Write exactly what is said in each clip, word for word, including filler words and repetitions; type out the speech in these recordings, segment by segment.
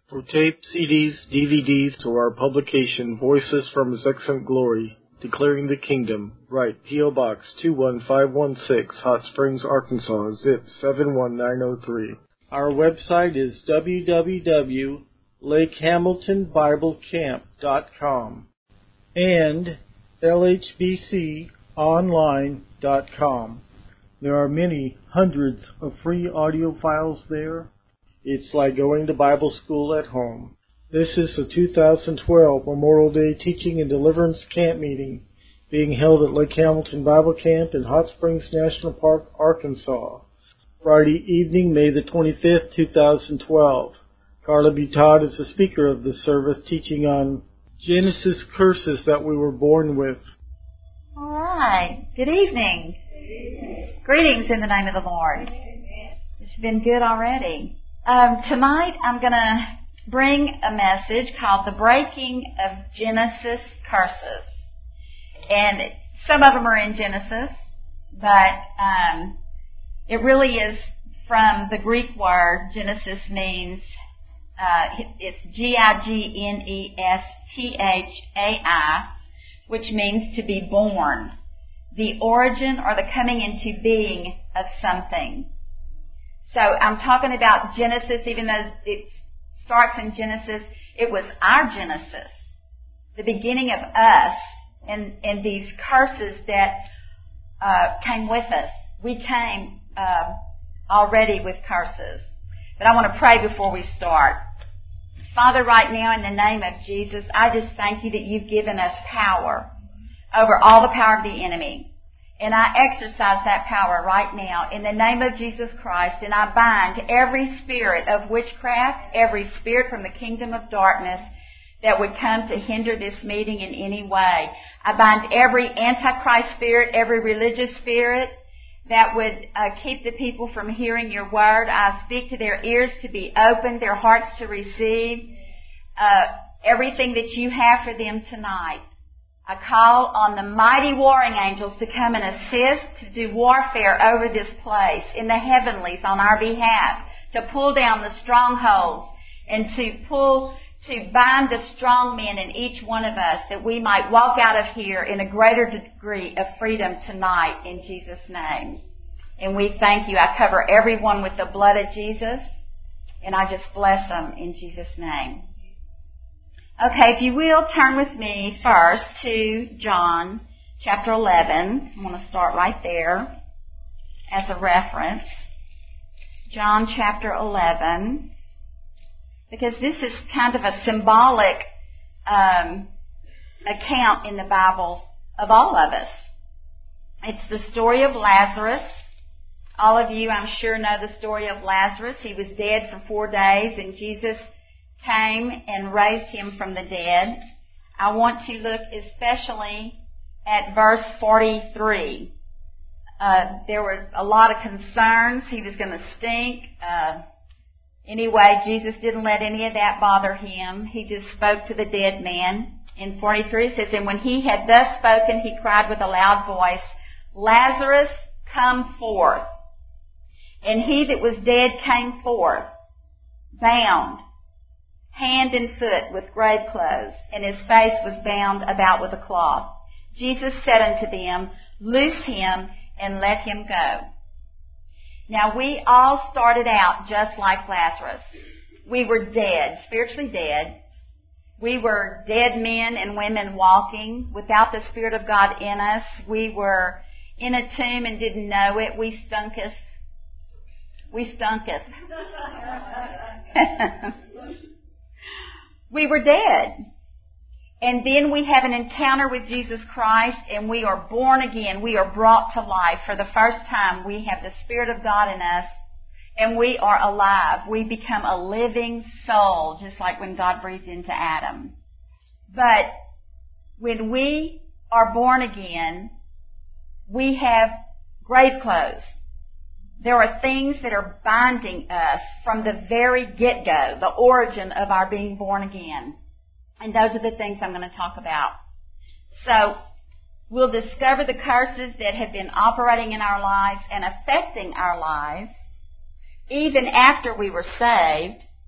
For tape, C Ds, D V Ds, to our publication, Voices from His Excellent Glory, Declaring the Kingdom, write P O. Box two one five one six, Hot Springs, Arkansas, zip seven one nine zero three. Our website is w w w dot lake hamilton bible camp dot com and l h b c online dot com. There are many hundreds of free audio files there. It's like going to Bible school at home. This is the two thousand twelve Memorial Day Teaching and Deliverance Camp Meeting being held at Lake Hamilton Bible Camp in Hot Springs National Park, Arkansas. Friday evening, May the twenty-fifth, two thousand twelve. Carla B. Todd is the speaker of the service, teaching on Genesis curses that we were born with. All right. Good evening. Greetings in the name of the Lord. It's been good already. Um, tonight I'm going to bring a message called The Breaking of Genesis Curses. And some of them are in Genesis, but um, it really is from the Greek word. Genesis means, uh, it's G I G N E S T H A I, which means to be born, the origin or the coming into being of something. So I'm talking about Genesis, even though it starts in Genesis, it was our Genesis, the beginning of us, and, and these curses that uh, came with us. We came uh, already with curses. But I want to pray before we start. Father, right now in the name of Jesus, I just thank you that you've given us power over all the power of the enemy. And I exercise that power right now in the name of Jesus Christ. And I bind every spirit of witchcraft, every spirit from the kingdom of darkness that would come to hinder this meeting in any way. I bind every antichrist spirit, every religious spirit that would uh, keep the people from hearing your word. I speak to their ears to be opened, their hearts to receive uh, everything that you have for them tonight. I call on the mighty warring angels to come and assist to do warfare over this place in the heavenlies on our behalf, to pull down the strongholds and to pull, to bind the strong men in each one of us, that we might walk out of here in a greater degree of freedom tonight in Jesus' name. And we thank you. I cover everyone with the blood of Jesus, and I just bless them in Jesus' name. Okay, if you will, turn with me first to John chapter eleven. I want to start right there as a reference. John chapter eleven, because this is kind of a symbolic um, account in the Bible of all of us. It's the story of Lazarus. All of you, I'm sure, know the story of Lazarus. He was dead for four days, and Jesus came and raised him from the dead. I want to look especially at verse forty-three. Uh, there were a lot of concerns. He was going to stink. Uh, anyway, Jesus didn't let any of that bother him. He just spoke to the dead man. In forty-three it says, "And when he had thus spoken, he cried with a loud voice, 'Lazarus, come forth.' And he that was dead came forth, bound, hand and foot with grave clothes, and his face was bound about with a cloth. Jesus said unto them, 'Loose him and let him go.'" Now we all started out just like Lazarus. We were dead, spiritually dead. We were dead men and women walking without the Spirit of God in us. We were in a tomb and didn't know it. We stunketh. We stunketh. We were dead. And then we have an encounter with Jesus Christ, and we are born again. We are brought to life. For the first time, we have the Spirit of God in us, and we are alive. We become a living soul, just like when God breathed into Adam. But when we are born again, we have grave clothes. There are things that are binding us from the very get-go, the origin of our being born again. And those are the things I'm going to talk about. So we'll discover the curses that have been operating in our lives and affecting our lives even after we were saved.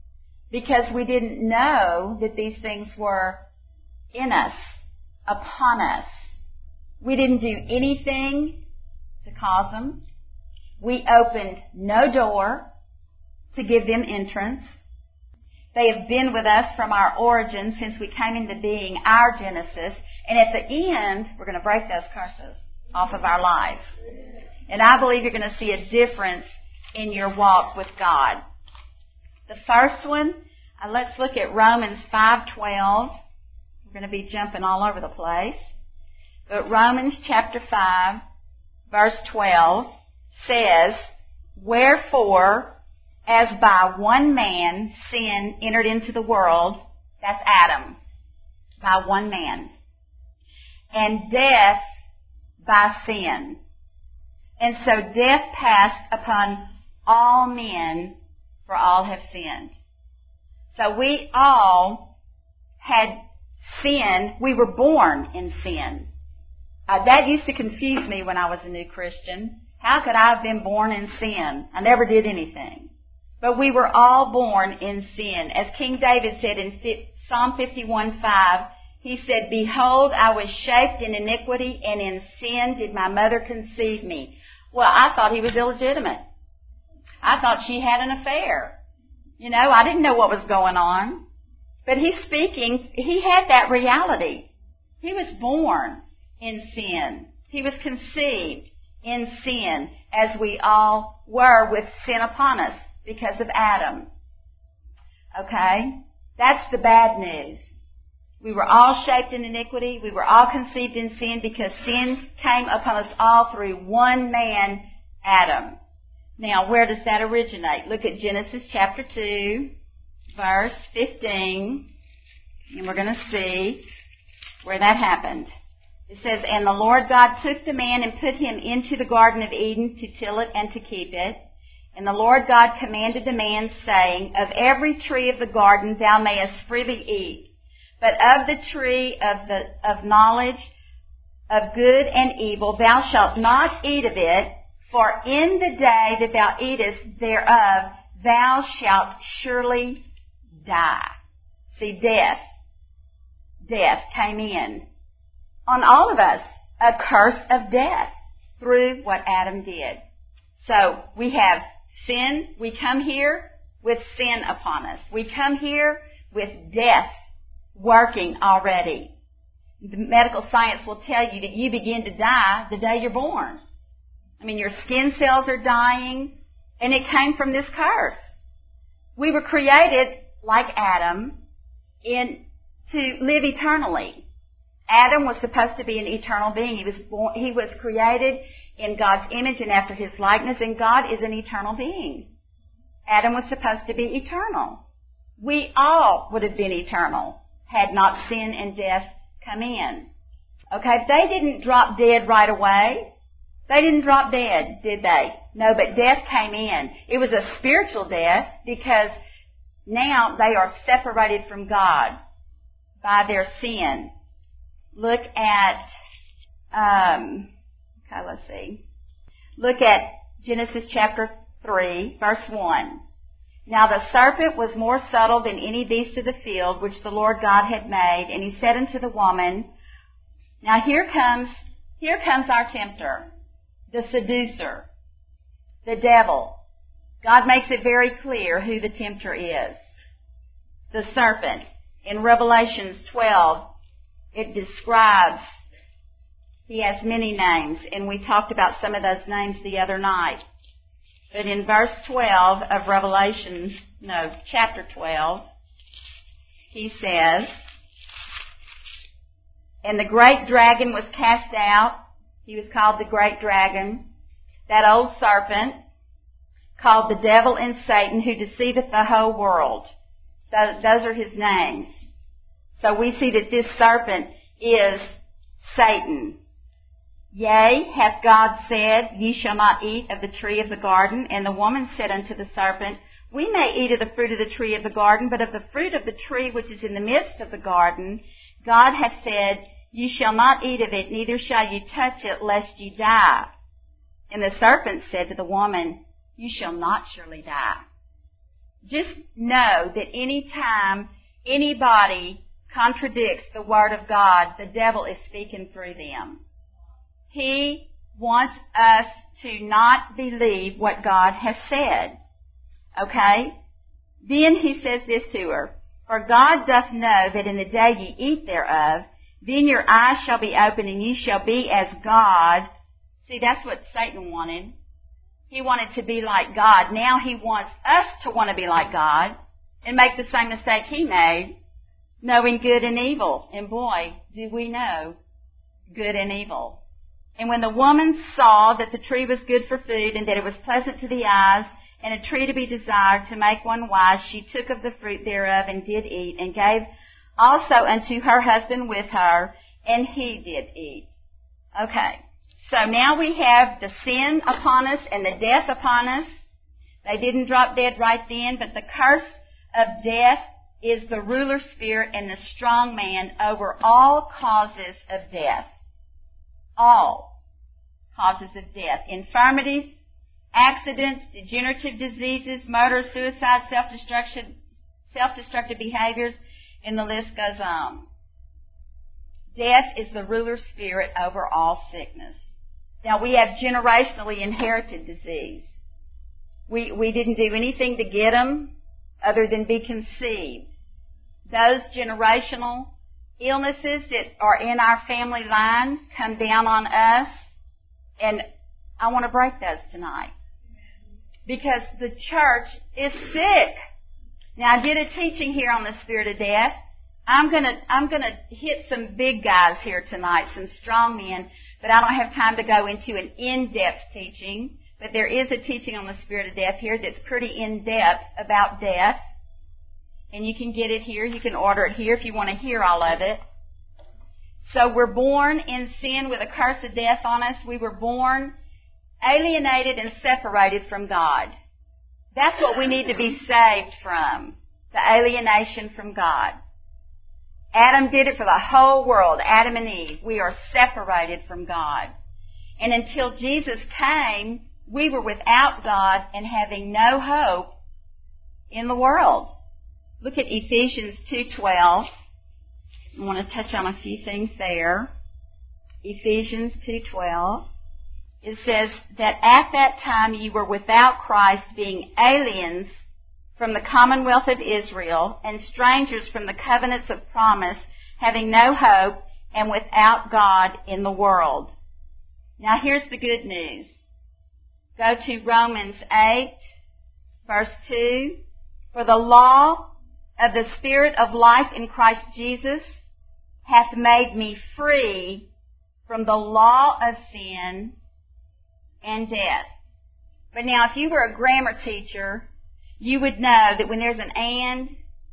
because we didn't know that these things were in us, upon us. We didn't do anything to cause them. We opened no door to give them entrance. They have been with us from our origin since we came into being, our Genesis. And at the end, we're going to break those curses off of our lives. And I believe you're going to see a difference in your walk with God. The first one, uh, let's look at Romans five twelve. We're going to be jumping all over the place. But Romans chapter five, verse twelve says, "Wherefore, as by one man sin entered into the world," that's Adam, by one man, "and death by sin. And so death passed upon all men, for all have sinned." So we all had sin. We were born in sin. Uh, that used to confuse me when I was a new Christian. How could I have been born in sin? I never did anything. But we were all born in sin. As King David said in Psalm fifty-one five, he said, "Behold, I was shaped in iniquity, and in sin did my mother conceive me." Well, I thought he was illegitimate. I thought she had an affair. You know, I didn't know what was going on. But he's speaking, he had that reality. He was born in sin. He was conceived in sin, as we all were, with sin upon us because of Adam. Okay? That's the bad news. We were all shaped in iniquity. We were all conceived in sin because sin came upon us all through one man, Adam. Now, where does that originate? Look at Genesis chapter two, verse fifteen, and we're going to see where that happened. It says, "And the Lord God took the man and put him into the Garden of Eden to till it and to keep it. And the Lord God commanded the man, saying, Of every tree of the garden thou mayest freely eat, but of the tree of the of knowledge of good and evil thou shalt not eat of it, for in the day that thou eatest thereof thou shalt surely die." See, death. Death came in on all of us, a curse of death through what Adam did. So we have sin. We come here with sin upon us. We come here with death working already. The medical science will tell you that you begin to die the day you're born. I mean, your skin cells are dying, and it came from this curse. We were created like Adam in to live eternally. Adam was supposed to be an eternal being. He was born, he was created in God's image and after his likeness, and God is an eternal being. Adam was supposed to be eternal. We all would have been eternal had not sin and death come in. Okay, they didn't drop dead right away. They didn't drop dead, did they? No, but death came in. It was a spiritual death because now they are separated from God by their sin. Look at, um, okay, let's see. Look at Genesis chapter three, verse one. "Now the serpent was more subtle than any beast of the field which the Lord God had made, and he said unto the woman," now here comes, here comes our tempter, the seducer, the devil. God makes it very clear who the tempter is. The serpent. In Revelation twelve, it describes, he has many names, and we talked about some of those names the other night. But in verse twelve of Revelation, no, chapter twelve, he says, "And the great dragon was cast out." He was called the great dragon, that old serpent, called the devil and Satan, who deceiveth the whole world. So those are his names. So we see that this serpent is Satan. "Yea, hath God said, Ye shall not eat of the tree of the garden? And the woman said unto the serpent, We may eat of the fruit of the tree of the garden, but of the fruit of the tree which is in the midst of the garden, God hath said, Ye shall not eat of it, neither shall ye touch it, lest ye die. And the serpent said to the woman, You shall not surely die. just know that any time anybody contradicts the Word of God, the devil is speaking through them. He wants us to not believe what God has said. Okay? Then he says this to her, "For God doth know that in the day ye eat thereof, then your eyes shall be opened, and ye shall be as God." See, that's what Satan wanted. He wanted to be like God. Now he wants us to want to be like God and make the same mistake he made, knowing good and evil. And boy, do we know good and evil. "And when the woman saw that the tree was good for food, and that it was pleasant to the eyes, and a tree to be desired to make one wise, she took of the fruit thereof and did eat, and gave also unto her husband with her, and he did eat." Okay, so now we have the sin upon us and the death upon us. They didn't drop dead right then, but the curse of death is the ruler spirit and the strong man over all causes of death. All causes of death. Infirmities, accidents, degenerative diseases, murder, suicide, self-destruction, self-destructive behaviors, and the list goes on. Death is the ruler spirit over all sickness. Now, we have generationally inherited disease. We, we didn't do anything to get them other than be conceived. Those generational illnesses that are in our family lines come down on us, and I want to break those tonight. Because the church is sick. Now, I did a teaching here on the spirit of death. I'm gonna, I'm gonna hit some big guys here tonight, some strong men, but I don't have time to go into an in-depth teaching. But there is a teaching on the spirit of death here that's pretty in-depth about death. And you can get it here. You can order it here if you want to hear all of it. So we're born in sin with a curse of death on us. We were born alienated and separated from God. That's what we need to be saved from, the alienation from God. Adam did it for the whole world, Adam and Eve. We are separated from God. And until Jesus came, we were without God and having no hope in the world. Look at Ephesians two twelve. I want to touch on a few things there. Ephesians two twelve. It says that at that time you were without Christ, being aliens from the commonwealth of Israel and strangers from the covenants of promise, having no hope and without God in the world. Now here's the good news. Go to Romans eight, verse two. "For the law of the Spirit of life in Christ Jesus hath made me free from the law of sin and death." But now, if you were a grammar teacher, you would know that when there's an and,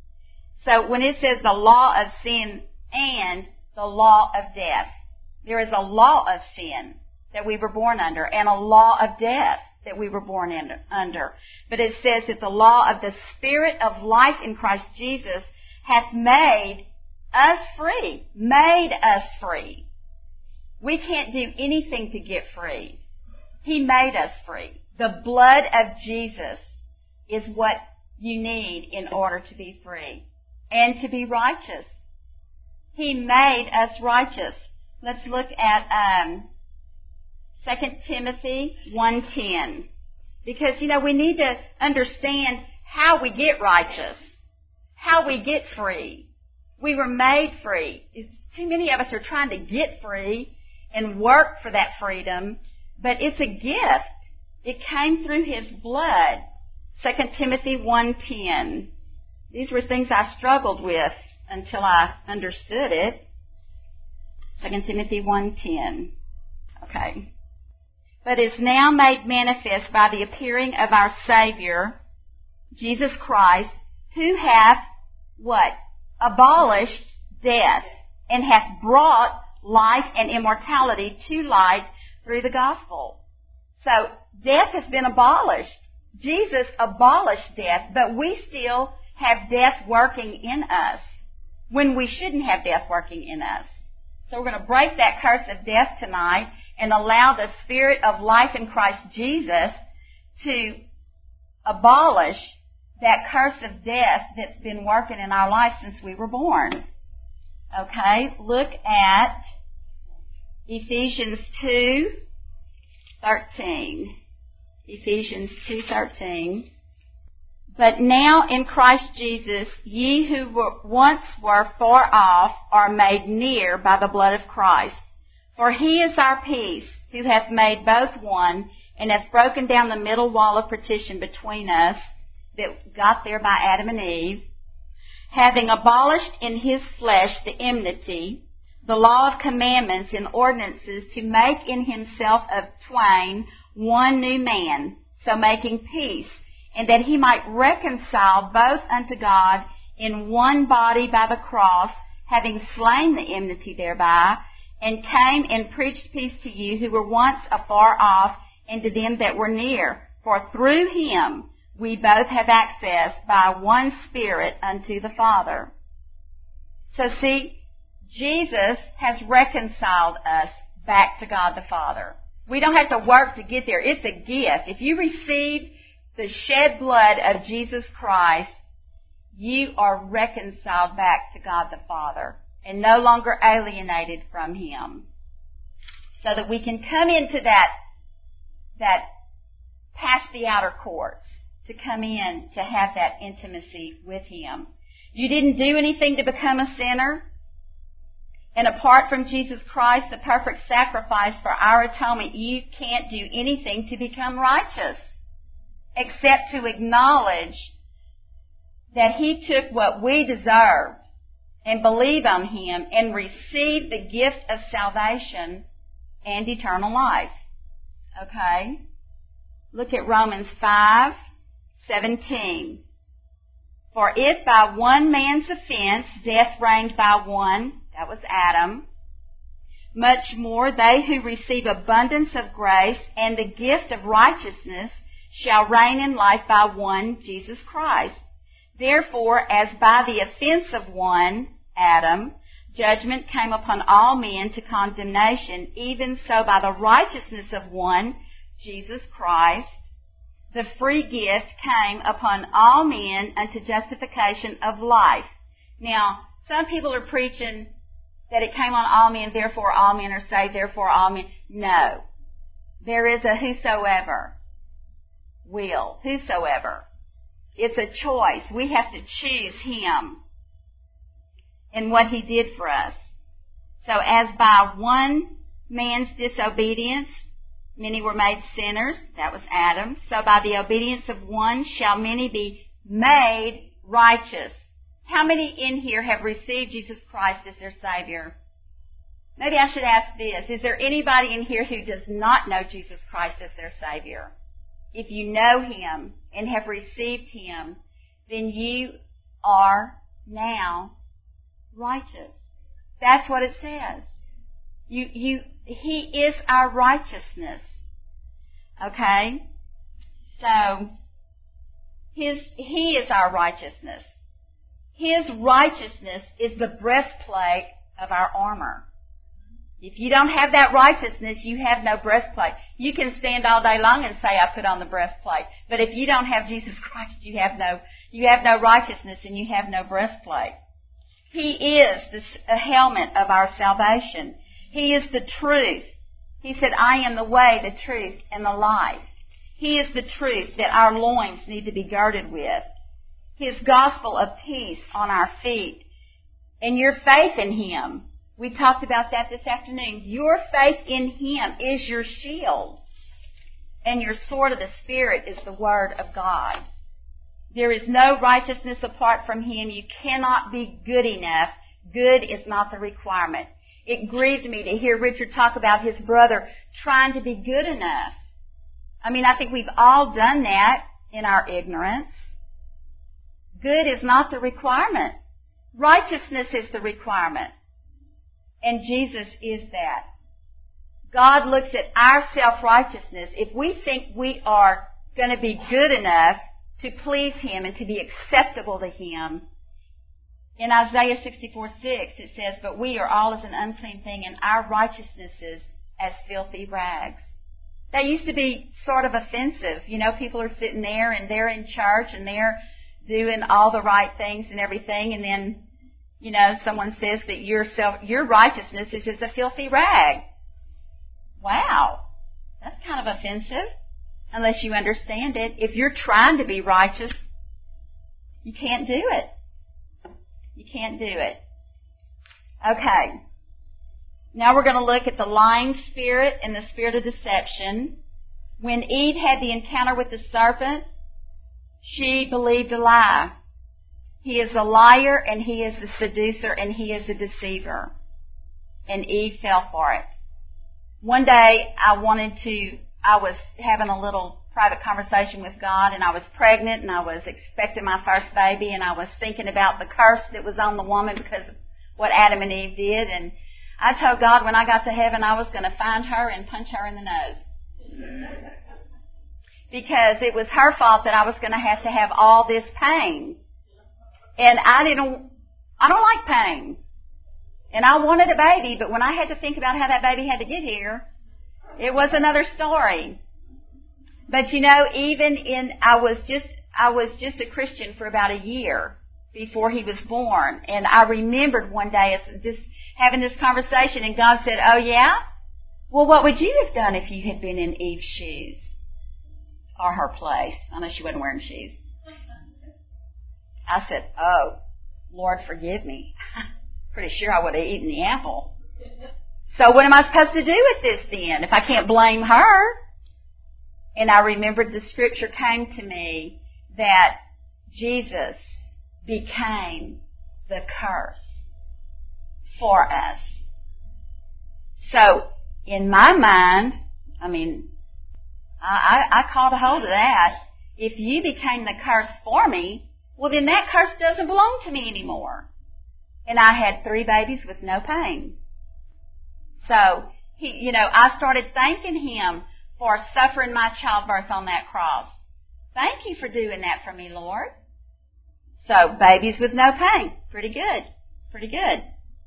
so when it says the law of sin and the law of death, there is a law of sin that we were born under and a law of death that we were born in, under. But it says that the law of the Spirit of life in Christ Jesus hath made us free. Made us free. We can't do anything to get free. He made us free. The blood of Jesus is what you need in order to be free and to be righteous. He made us righteous. Let's look at um, Second Timothy one ten. Because, you know, we need to understand how we get righteous, how we get free. We were made free. It's, too many of us are trying to get free and work for that freedom, but it's a gift. It came through His blood. Second Timothy one ten. These were things I struggled with until I understood it. Second Timothy one ten. Okay. "But is now made manifest by the appearing of our Savior, Jesus Christ, who hath," what? "Abolished death, and hath brought life and immortality to light through the gospel." So, death has been abolished. Jesus abolished death, but we still have death working in us when we shouldn't have death working in us. So we're going to break that curse of death tonight and allow the Spirit of life in Christ Jesus to abolish that curse of death that's been working in our life since we were born. Okay, look at Ephesians two thirteen. Ephesians two thirteen. But now in Christ Jesus, ye who were once were far off are made near by the blood of Christ. For he is our peace, who hath made both one, and hath broken down the middle wall of partition between us, that got there by Adam and Eve, having abolished in his flesh the enmity, the law of commandments and ordinances, to make in himself of twain one new man, so making peace, and that he might reconcile both unto God in one body by the cross, having slain the enmity thereby, and came and preached peace to you who were once afar off, and to them that were near. For through him we both have access by one Spirit unto the Father. So see, Jesus has reconciled us back to God the Father. We don't have to work to get there. It's a gift. If you receive the shed blood of Jesus Christ, you are reconciled back to God the Father and no longer alienated from him. So that we can come into that, that past the outer courts, to come in to have that intimacy with him. You didn't do anything to become a sinner. And apart from Jesus Christ, the perfect sacrifice for our atonement, you can't do anything to become righteous, except to acknowledge that he took what we deserved and believe on him and receive the gift of salvation and eternal life. Okay? Look at Romans five seventeen. For if by one man's offense death reigned by one, that was Adam, much more they who receive abundance of grace and the gift of righteousness shall reign in life by one, Jesus Christ. Therefore, as by the offense of one, Adam, judgment came upon all men to condemnation, even so by the righteousness of one, Jesus Christ, the free gift came upon all men unto justification of life. Now, some people are preaching that it came on all men, therefore all men are saved, therefore all men. No. There is a whosoever will. Whosoever. It's a choice. We have to choose him and what he did for us. So as by one man's disobedience, many were made sinners. That was Adam. So by the obedience of one shall many be made righteous. How many in here have received Jesus Christ as their Savior? Maybe I should ask this. Is there anybody in here who does not know Jesus Christ as their Savior? If you know him and have received him, then you are now righteous. That's what it says. You, you, he is our righteousness. Okay? So, his, he is our righteousness. His righteousness is the breastplate of our armor. If you don't have that righteousness, you have no breastplate. You can stand all day long and say, I put on the breastplate. But if you don't have Jesus Christ, you have no, you have no righteousness and you have no breastplate. He is the helmet of our salvation. He is the truth. He said, I am the way, the truth, and the life. He is the truth that our loins need to be girded with. His gospel of peace on our feet. And your faith in him. We talked about that this afternoon. Your faith in him is your shield. And your sword of the Spirit is the word of God. There is no righteousness apart from him. You cannot be good enough. Good is not the requirement. It grieved me to hear Richard talk about his brother trying to be good enough. I mean, I think we've all done that in our ignorance. Good is not the requirement. Righteousness is the requirement. And Jesus is that. God looks at our self-righteousness. If we think we are going to be good enough to please him and to be acceptable to him, in Isaiah sixty-four six it says, but we are all as an unclean thing, and our righteousnesses as filthy rags. That used to be sort of offensive. You know, people are sitting there and they're in church and they're doing all the right things and everything, and then, you know, someone says that your self, your righteousness is as a filthy rag. Wow, that's kind of offensive, unless you understand it. If you're trying to be righteous, you can't do it. You can't do it. Okay. Now we're going to look at the lying spirit and the spirit of deception. When Eve had the encounter with the serpent, she believed a lie. He is a liar, and he is a seducer, and he is a deceiver. And Eve fell for it. One day I wanted to, I was having a little private conversation with God, and I was pregnant, and I was expecting my first baby, and I was thinking about the curse that was on the woman because of what Adam and Eve did, and I told God when I got to heaven I was going to find her and punch her in the nose. Because it was her fault that I was going to have to have all this pain. And I didn't, I don't like pain. And I wanted a baby, but when I had to think about how that baby had to get here, it was another story. But you know, even in, I was just, I was just a Christian for about a year before he was born. And I remembered one day just having this conversation, and God said, "Oh yeah? Well, what would you have done if you had been in Eve's shoes? Or her place?" I know she wasn't wearing shoes. I said, "Oh, Lord, forgive me. Pretty sure I would have eaten the apple. So what am I supposed to do with this then, if I can't blame her?" And I remembered the scripture came to me that Jesus became the curse for us. So, in my mind, I mean, I, I, I caught a hold of that. If you became the curse for me, well then that curse doesn't belong to me anymore. And I had three babies with no pain. So, he, you know, I started thanking him for suffering my childbirth on that cross. Thank you for doing that for me, Lord. So, babies with no pain. Pretty good. Pretty good.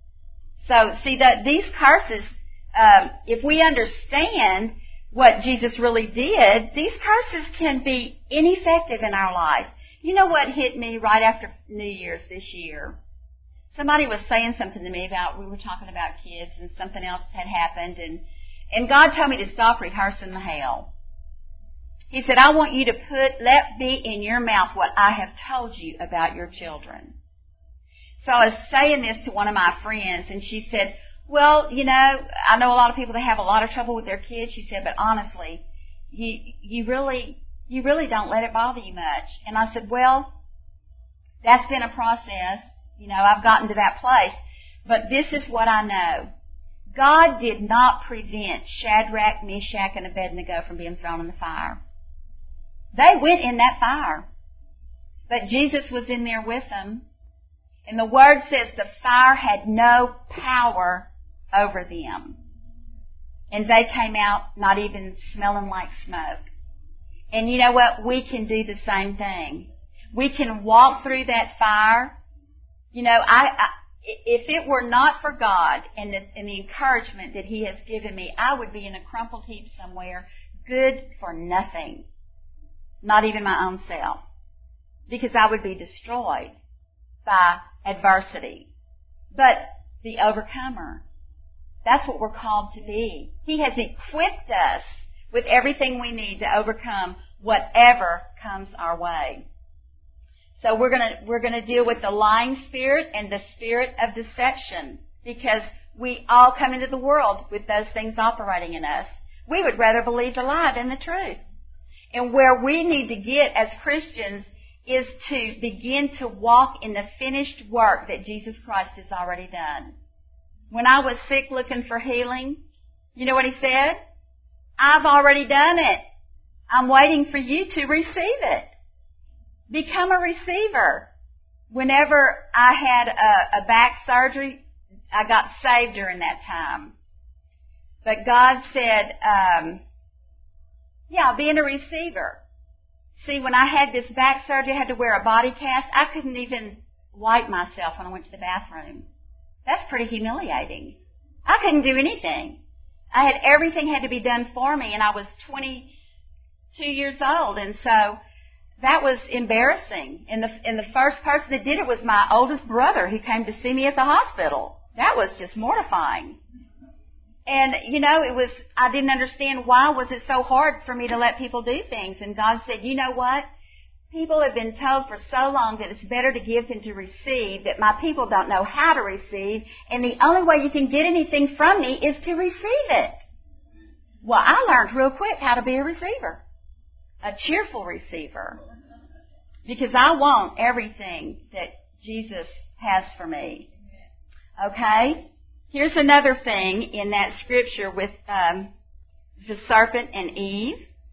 So, see, that these curses, um, if we understand what Jesus really did, these curses can be ineffective in our life. You know what hit me right after New Year's this year? Somebody was saying something to me about, we were talking about kids and something else had happened, and, and God told me to stop rehearsing the hell. He said, "I want you to put, let be in your mouth what I have told you about your children." So I was saying this to one of my friends, and she said, "Well, you know, I know a lot of people that have a lot of trouble with their kids." She said, "But honestly, you, you really, you really don't let it bother you much." And I said, "Well, that's been a process. You know, I've gotten to that place. But this is what I know. God did not prevent Shadrach, Meshach, and Abednego from being thrown in the fire. They went in that fire. But Jesus was in there with them. And the Word says the fire had no power over them. And they came out not even smelling like smoke. And you know what? We can do the same thing. We can walk through that fire. You know, I, I if it were not for God and the, and the encouragement that He has given me, I would be in a crumpled heap somewhere, good for nothing. Not even my own self. Because I would be destroyed by adversity. But the overcomer, that's what we're called to be. He has equipped us with everything we need to overcome whatever comes our way. So we're going to we're going to deal with the lying spirit and the spirit of deception, because we all come into the world with those things operating in us. We would rather believe the lie than the truth. And where we need to get as Christians is to begin to walk in the finished work that Jesus Christ has already done. When I was sick looking for healing, you know what He said? "I've already done it. I'm waiting for you to receive it." Become a receiver. Whenever I had a, a back surgery, I got saved during that time. But God said, um, yeah, being a receiver. See, when I had this back surgery, I had to wear a body cast. I couldn't even wipe myself when I went to the bathroom. That's pretty humiliating. I couldn't do anything. I had everything had to be done for me, and I was twenty-two years old, and so that was embarrassing. And the, and the first person that did it was my oldest brother who came to see me at the hospital. That was just mortifying. And, you know, it was, I didn't understand why was it so hard for me to let people do things. And God said, you know what? People have been told for so long that it's better to give than to receive, that my people don't know how to receive, and the only way you can get anything from me is to receive it. Well, I learned real quick how to be a receiver, a cheerful receiver, because I want everything that Jesus has for me. Okay? Here's another thing in that scripture with um, the serpent and Eve.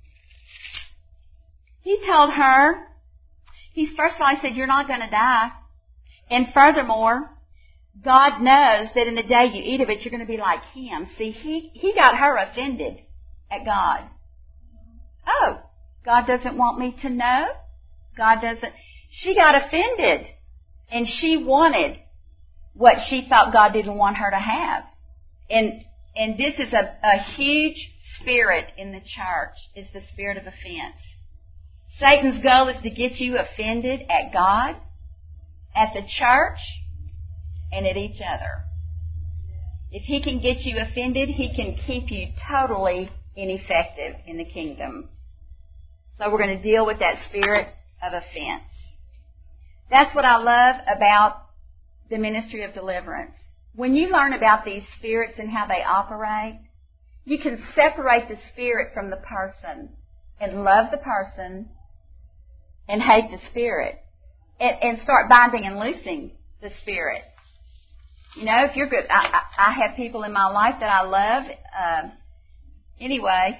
He told her, he first of all, he said, you're not going to die. And furthermore, God knows that in the day you eat of it, you're going to be like Him. See, he, he got her offended at God. Oh, God doesn't want me to know? God doesn't. She got offended. And she wanted what she thought God didn't want her to have. And, and this is a, a huge spirit in the church, is the spirit of offense. Satan's goal is to get you offended at God, at the church, and at each other. If he can get you offended, he can keep you totally ineffective in the kingdom. So we're going to deal with that spirit of offense. That's what I love about the ministry of deliverance. When you learn about these spirits and how they operate, you can separate the spirit from the person and love the person and hate the spirit, and, and start binding and loosing the spirit. You know, if you're good, I, I, I have people in my life that I love. Uh, anyway,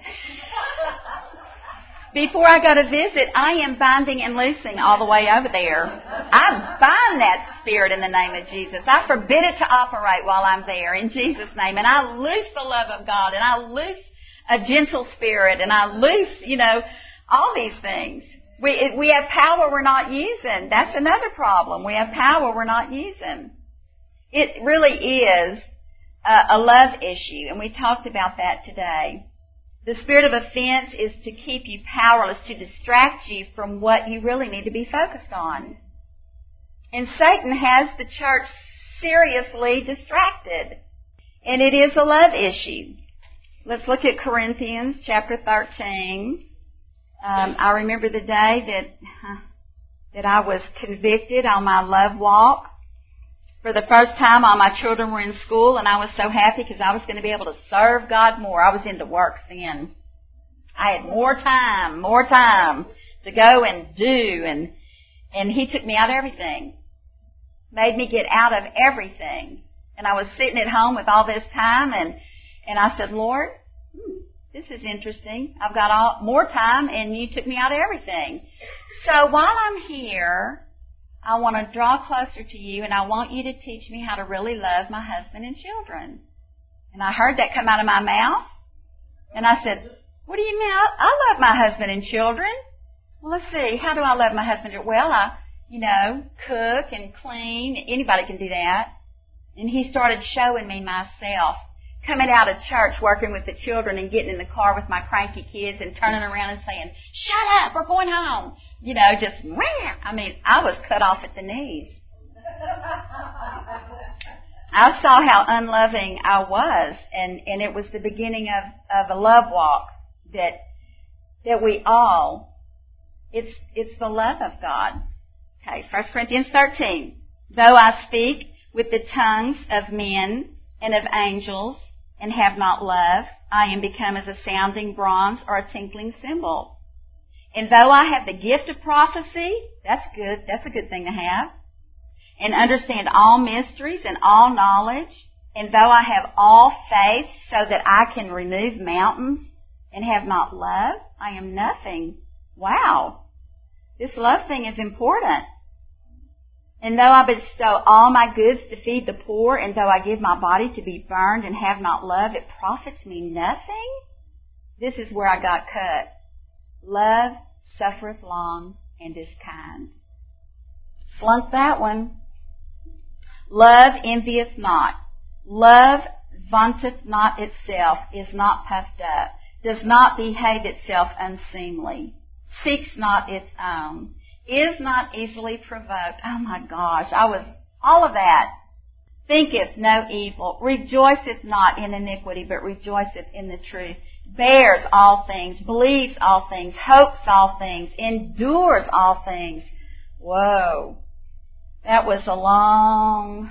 before I go to visit, I am binding and loosing all the way over there. I bind that spirit in the name of Jesus. I forbid it to operate while I'm there in Jesus' name, and I loose the love of God, and I loose a gentle spirit, and I loose, you know, all these things. We we have power we're not using. That's another problem. We have power we're not using. It really is a, a love issue, and we talked about that today. The spirit of offense is to keep you powerless, to distract you from what you really need to be focused on. And Satan has the church seriously distracted, and it is a love issue. Let's look at Corinthians chapter thirteen. Um, I remember the day that that I was convicted on my love walk. For the first time, all my children were in school, and I was so happy because I was going to be able to serve God more. I was into works then. I had more time, more time to go and do, and and He took me out of everything, made me get out of everything. And I was sitting at home with all this time, and and I said, Lord, hmm, this is interesting. I've got all more time, and you took me out of everything. So while I'm here, I want to draw closer to you, and I want you to teach me how to really love my husband and children. And I heard that come out of my mouth, and I said, what do you mean? I, I love my husband and children. Well, let's see. How do I love my husband? Well, I, you know, cook and clean. Anybody can do that. And he started showing me myself. Coming out of church, working with the children and getting in the car with my cranky kids and turning around and saying, shut up, we're going home. You know, just, wham. I mean, I was cut off at the knees. I saw how unloving I was, and, and it was the beginning of, of a love walk that that we all, it's it's the love of God. Okay, First Corinthians thirteen. Though I speak with the tongues of men and of angels, and have not love, I am become as a sounding bronze or a tinkling cymbal. And though I have the gift of prophecy, that's good, that's a good thing to have, and understand all mysteries and all knowledge, and though I have all faith so that I can remove mountains and have not love, I am nothing. Wow. This love thing is important. And though I bestow all my goods to feed the poor, and though I give my body to be burned and have not love, it profits me nothing? This is where I got cut. Love suffereth long and is kind. Flunk that one. Love envieth not. Love vaunteth not itself, is not puffed up, does not behave itself unseemly, seeks not its own, is not easily provoked. Oh my gosh, I was, all of that. Thinketh no evil, rejoiceth not in iniquity, but rejoiceth in the truth. Bears all things, believes all things, hopes all things, endures all things. Whoa. That was a long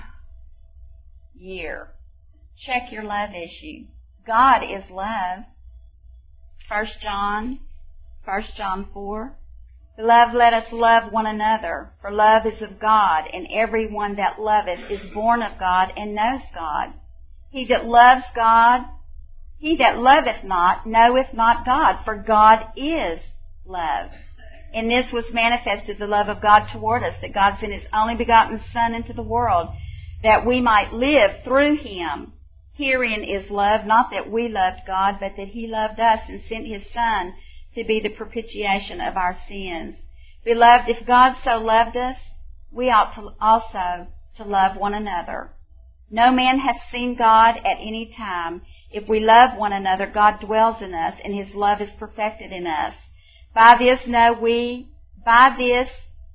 year. Check your love issue. God is love. First John, First John four. Beloved, let us love one another, for love is of God, and every one that loveth is born of God and knows God. He that loves God, he that loveth not, knoweth not God, for God is love. In this was manifested the love of God toward us, that God sent His only begotten Son into the world, that we might live through Him. Herein is love, not that we loved God, but that He loved us and sent His Son to be the propitiation of our sins. Beloved, if God so loved us, we ought to also to love one another. No man hath seen God at any time. If we love one another, God dwells in us, and His love is perfected in us. By this know we, by this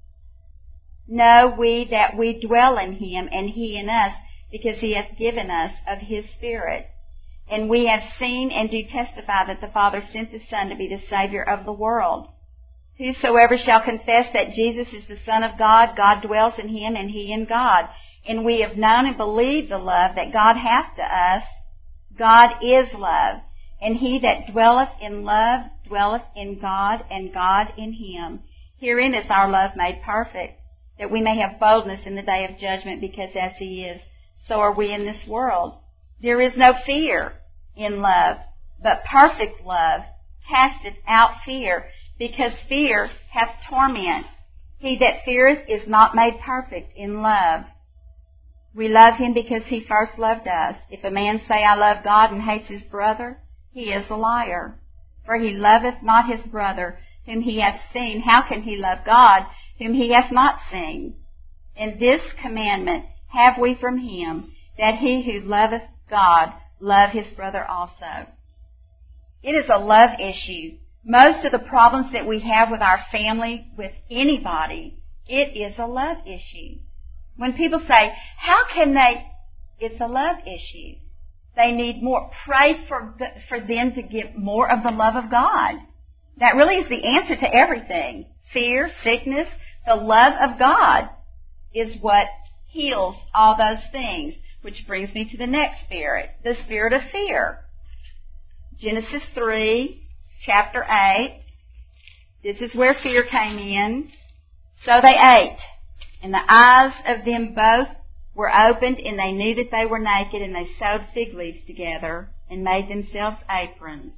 know we that we dwell in Him, and He in us, because He hath given us of His Spirit. And we have seen and do testify that the Father sent the Son to be the Savior of the world. Whosoever shall confess that Jesus is the Son of God, God dwells in Him, and He in God. And we have known and believed the love that God hath to us. God is love, and he that dwelleth in love dwelleth in God, and God in him. Herein is our love made perfect, that we may have boldness in the day of judgment, because as He is, so are we in this world. There is no fear in love, but perfect love casteth out fear, because fear hath torment. He that feareth is not made perfect in love. We love Him because He first loved us. If a man say, I love God, and hates his brother, he is a liar. For he loveth not his brother whom he hath seen. How can he love God whom he hath not seen? And this commandment have we from Him, that he who loveth God love his brother also. It is a love issue. Most of the problems that we have with our family, with anybody, it is a love issue. When people say, how can they, it's a love issue. They need more. Pray for, for them to get more of the love of God. That really is the answer to everything. Fear, sickness, the love of God is what heals all those things. Which brings me to the next spirit, the spirit of fear. Genesis three, chapter eight. This is where fear came in. So they ate, and the eyes of them both were opened, and they knew that they were naked, and they sewed fig leaves together and made themselves aprons.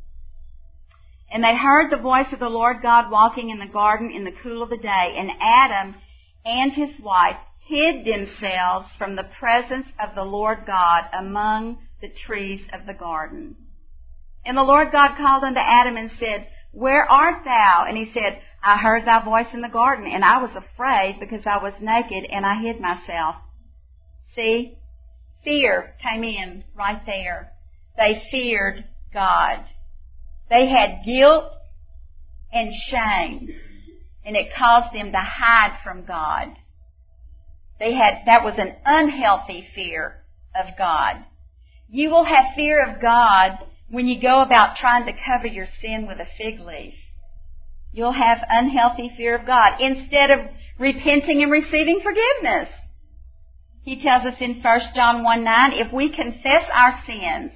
And they heard the voice of the Lord God walking in the garden in the cool of the day, and Adam and his wife hid themselves from the presence of the Lord God among the trees of the garden. And the Lord God called unto Adam and said, Where art thou? And he said, I heard thy voice in the garden, and I was afraid because I was naked, and I hid myself. See? Fear came in right there. They feared God. They had guilt and shame, and it caused them to hide from God. They had, that was an unhealthy fear of God. You will have fear of God when you go about trying to cover your sin with a fig leaf. You'll have unhealthy fear of God instead of repenting and receiving forgiveness. He tells us in First John one nine, if we confess our sins,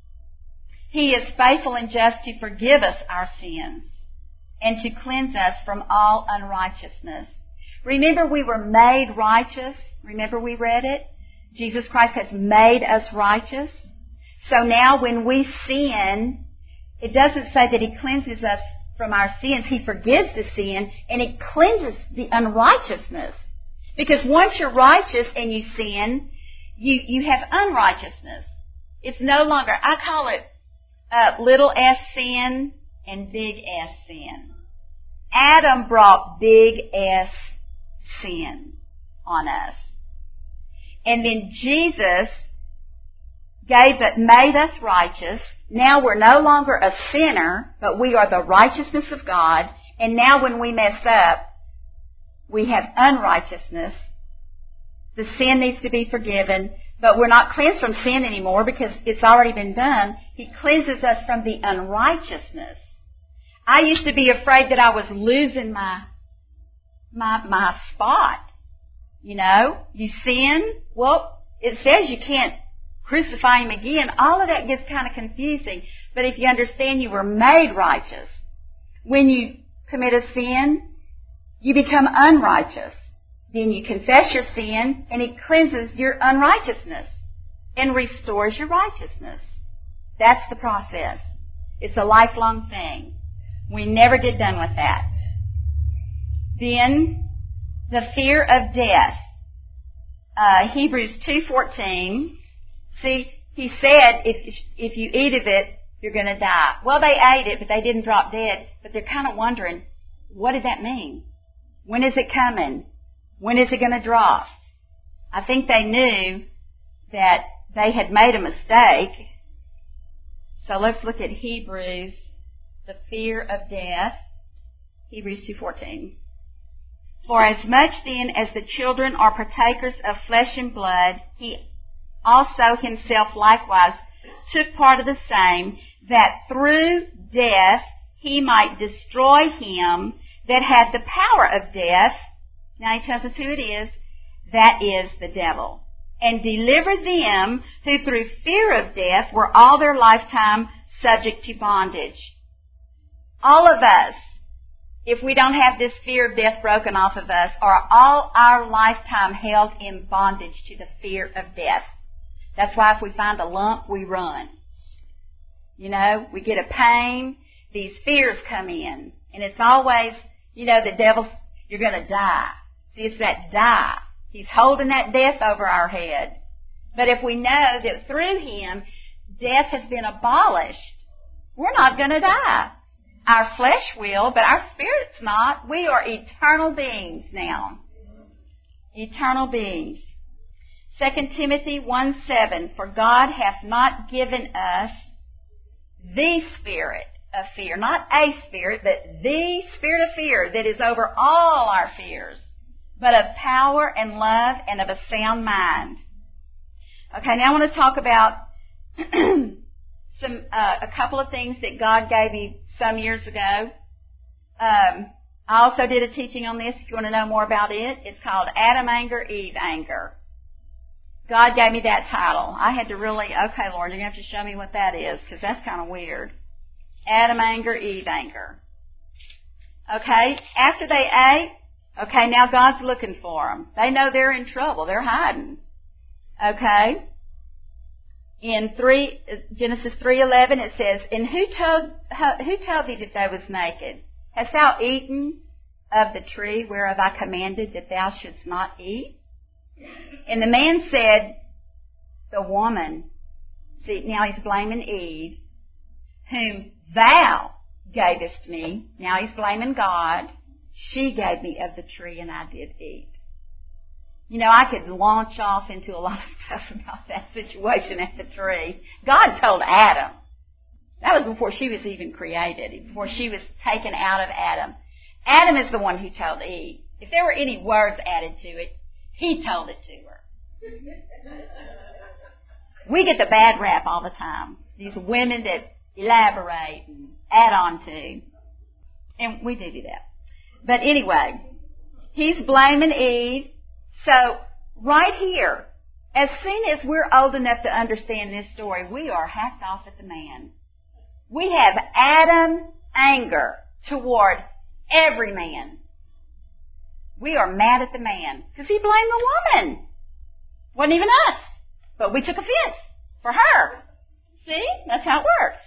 He is faithful and just to forgive us our sins and to cleanse us from all unrighteousness. Remember, we were made righteous. Remember, we read it? Jesus Christ has made us righteous. So now when we sin, it doesn't say that He cleanses us from our sins. He forgives the sin, and He cleanses the unrighteousness. Because once you're righteous and you sin, you, you have unrighteousness. It's no longer, I call it uh, little s sin and big S sin. Adam brought big S sin on us. And then Jesus gave it, made us righteous. Now we're no longer a sinner, but we are the righteousness of God, And now when we mess up, we have unrighteousness. The sin needs to be forgiven, but we're not cleansed from sin anymore because it's already been done. He cleanses us from the unrighteousness. I used to be afraid that I was losing my, my, my spot. You know, you sin, well, it says you can't crucify him again. All of that gets kind of confusing. But if you understand you were made righteous, when you commit a sin, you become unrighteous. Then you confess your sin, and He cleanses your unrighteousness and restores your righteousness. That's the process. It's a lifelong thing. We never get done with that. Then, the fear of death. Uh, Hebrews two fourteen. See, He said, if if you eat of it, you're going to die. Well, they ate it, but they didn't drop dead. But they're kind of wondering, what did that mean? When is it coming? When is it going to drop? I think they knew that they had made a mistake. So let's look at Hebrews, the fear of death. Hebrews two fourteen. For as much then as the children are partakers of flesh and blood, He also Himself likewise took part of the same, that through death He might destroy him that had the power of death. Now He tells us who it is. That is the devil. And deliver them who through fear of death were all their lifetime subject to bondage. All of us, if we don't have this fear of death broken off of us, are all our lifetime held in bondage to the fear of death. That's why if we find a lump, we run. You know, we get a pain, these fears come in. And it's always, you know, the devil's, you're going to die. See, it's that die. He's holding that death over our head. But if we know that through Him, death has been abolished, we're not going to die. Our flesh will, but our spirit's not. We are eternal beings now. Eternal beings. Second Timothy one seven, for God hath not given us the spirit of fear. Not a spirit, but the spirit of fear that is over all our fears, but of power and love and of a sound mind. Okay, now I want to talk about some uh, a couple of things that God gave me some years ago. Um, I also did a teaching on this. If you want to know more about it, it's called Adam Anger, Eve Anger. God gave me that title. I had to really, okay, Lord, you're going to have to show me what that is, because that's kind of weird. Adam Anger, Eve Anger. Okay, after they ate, okay, now God's looking for them. They know they're in trouble. They're hiding. Okay? In three, Genesis three eleven, it says, And who told, who told thee that thou was naked? Hast thou eaten of the tree whereof I commanded that thou shouldst not eat? And the man said, The woman. See, now he's blaming Eve, whom thou gavest me. Now he's blaming God. She gave me of the tree and I did eat. You know, I could launch off into a lot of stuff about that situation at the tree. God told Adam. That was before she was even created, before she was taken out of Adam. Adam is the one who told Eve. If there were any words added to it, he told it to her. We get the bad rap all the time. These women that elaborate and add on to. And we do do that. But anyway, he's blaming Eve. So, right here, as soon as we're old enough to understand this story, we are hacked off at the man. We have Adam anger toward every man. We are mad at the man because he blamed the woman. Wasn't even us. But we took offense for her. See? That's how it works.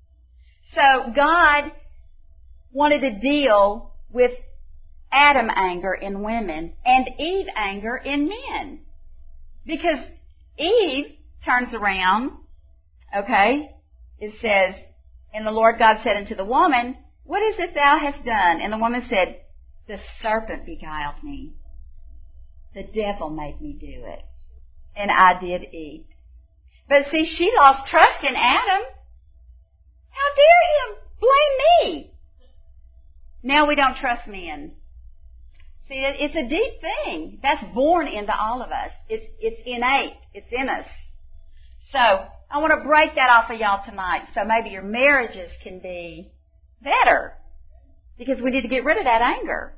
So, God wanted to deal with Adam anger in women and Eve anger in men. Because Eve turns around, okay, it says, And the Lord God said unto the woman, What is it thou hast done? And the woman said, The serpent beguiled me. The devil made me do it. And I did eat. But see, she lost trust in Adam. How dare him blame me? Now we don't trust men. See, it, it's a deep thing. That's born into all of us. It's, it's innate. It's in us. So, I want to break that off of y'all tonight so maybe your marriages can be better. Because we need to get rid of that anger.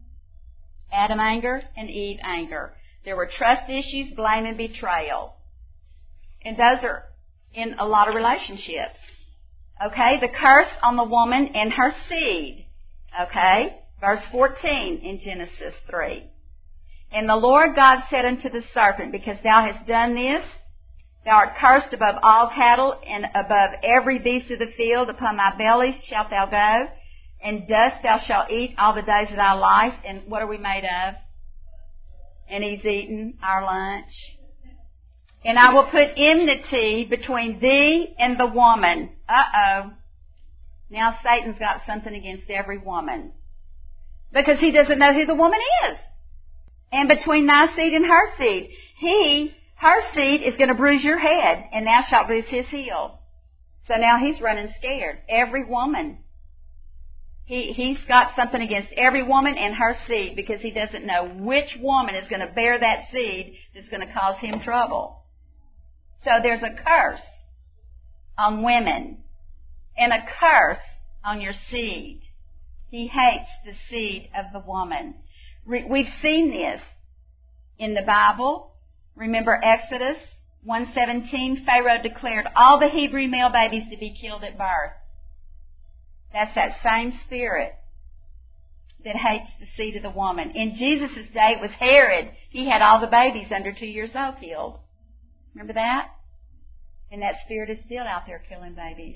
Adam anger and Eve anger. There were trust issues, blame and betrayal. And those are in a lot of relationships. Okay, the curse on the woman and her seed. Okay, verse fourteen in Genesis three. And the Lord God said unto the serpent, because thou hast done this, thou art cursed above all cattle and above every beast of the field. Upon thy belly shalt thou go, and dust thou shalt eat all the days of thy life. And what are we made of? And he's eaten our lunch. And I will put enmity between thee and the woman. Uh-oh. Now Satan's got something against every woman. Because he doesn't know who the woman is. And between thy seed and her seed. He, her seed, is going to bruise your head, and thou shalt bruise his heel. So now he's running scared. Every woman. He, he's got something against every woman and her seed because he doesn't know which woman is going to bear that seed that's going to cause him trouble. So there's a curse on women and a curse on your seed. He hates the seed of the woman. We've seen this in the Bible. Remember Exodus one seventeen, Pharaoh declared all the Hebrew male babies to be killed at birth. That's that same spirit that hates the seed of the woman. In Jesus' day, it was Herod. He had all the babies under two years old killed. Remember that? And that spirit is still out there killing babies.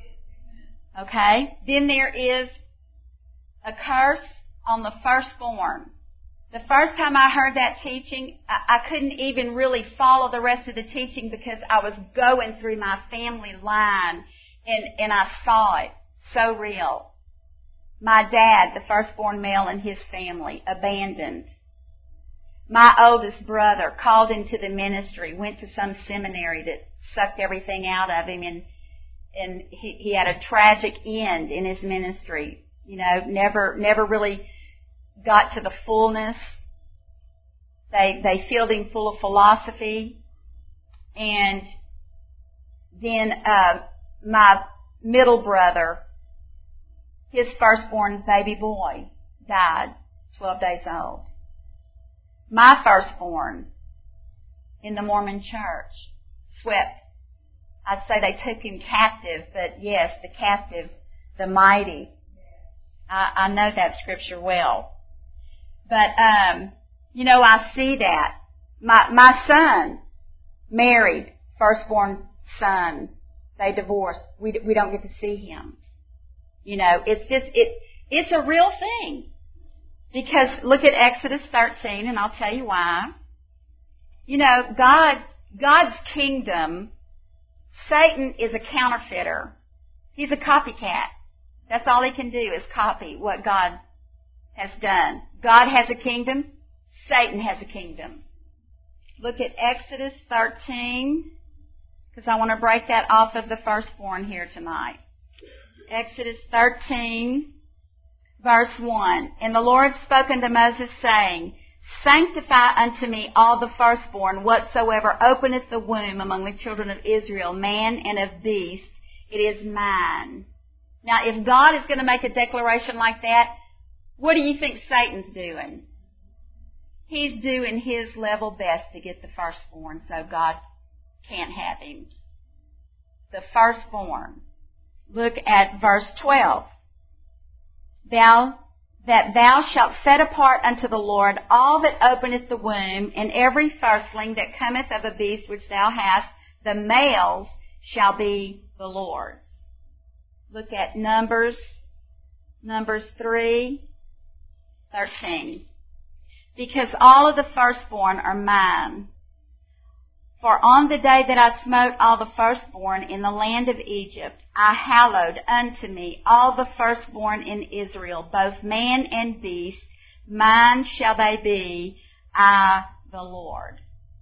Okay? Then there is a curse on the firstborn. The first time I heard that teaching, I, I couldn't even really follow the rest of the teaching because I was going through my family line and, and I saw it. So real. My dad, the firstborn male in his family, abandoned. My oldest brother called into the ministry, went to some seminary that sucked everything out of him, and and he, he had a tragic end in his ministry. You know, never never really got to the fullness. They they filled him full of philosophy, and then uh, my middle brother, his firstborn baby boy, died, twelve days old. My firstborn in the Mormon church swept. I'd say they took him captive, but yes, the captive, the mighty. I, I know that scripture well. But, um, you know, I see that. My, my son married, firstborn son. They divorced. We, we don't get to see him. You know, it's just, it, it's a real thing. Because look at Exodus thirteen, and I'll tell you why. You know, God, God's kingdom, Satan is a counterfeiter. He's a copycat. That's all he can do is copy what God has done. God has a kingdom. Satan has a kingdom. Look at Exodus thirteen, because I want to break that off of the firstborn here tonight. Exodus thirteen, verse one. And the Lord spoke unto Moses, saying, Sanctify unto me all the firstborn, whatsoever openeth the womb among the children of Israel, man and of beast, it is mine. Now, if God is going to make a declaration like that, what do you think Satan's doing? He's doing his level best to get the firstborn, so God can't have him. The firstborn. Look at verse twelve. Thou, that thou shalt set apart unto the Lord all that openeth the womb, and every firstling that cometh of a beast which thou hast, the males shall be the Lord's. Look at Numbers, Numbers three, thirteen. Because all of the firstborn are mine. For on the day that I smote all the firstborn in the land of Egypt, I hallowed unto me all the firstborn in Israel, both man and beast. Mine shall they be, I the Lord.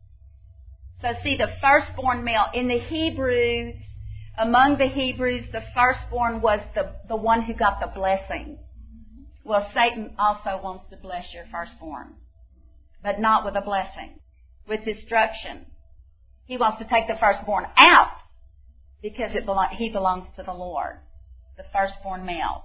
So see, the firstborn male in the Hebrews, among the Hebrews, the firstborn was the, the one who got the blessing. Well, Satan also wants to bless your firstborn, but not with a blessing, with destruction. He wants to take the firstborn out because it belo- he belongs to the Lord, the firstborn male.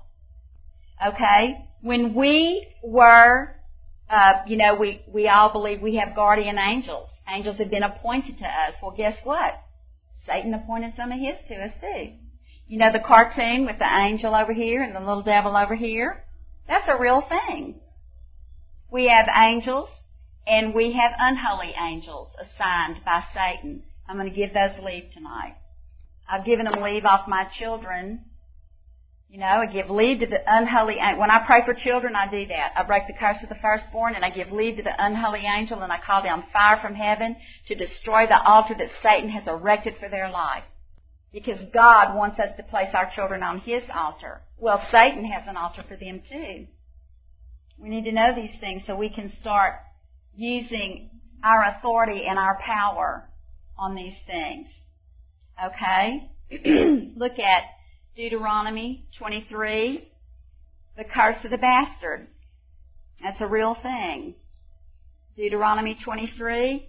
Okay? When we were, uh, you know, we, we all believe we have guardian angels. Angels have been appointed to us. Well, guess what? Satan appointed some of his to us too. You know the cartoon with the angel over here and the little devil over here? That's a real thing. We have angels and we have unholy angels assigned by Satan. I'm going to give those leave tonight. I've given them leave off my children. You know, I give leave to the unholy angel. When I pray for children, I do that. I break the curse of the firstborn and I give leave to the unholy angel and I call down fire from heaven to destroy the altar that Satan has erected for their life. Because God wants us to place our children on His altar. Well, Satan has an altar for them too. We need to know these things so we can start using our authority and our power on these things. Okay? Look at Deuteronomy twenty-three, the curse of the bastard. That's a real thing. Deuteronomy twenty-three.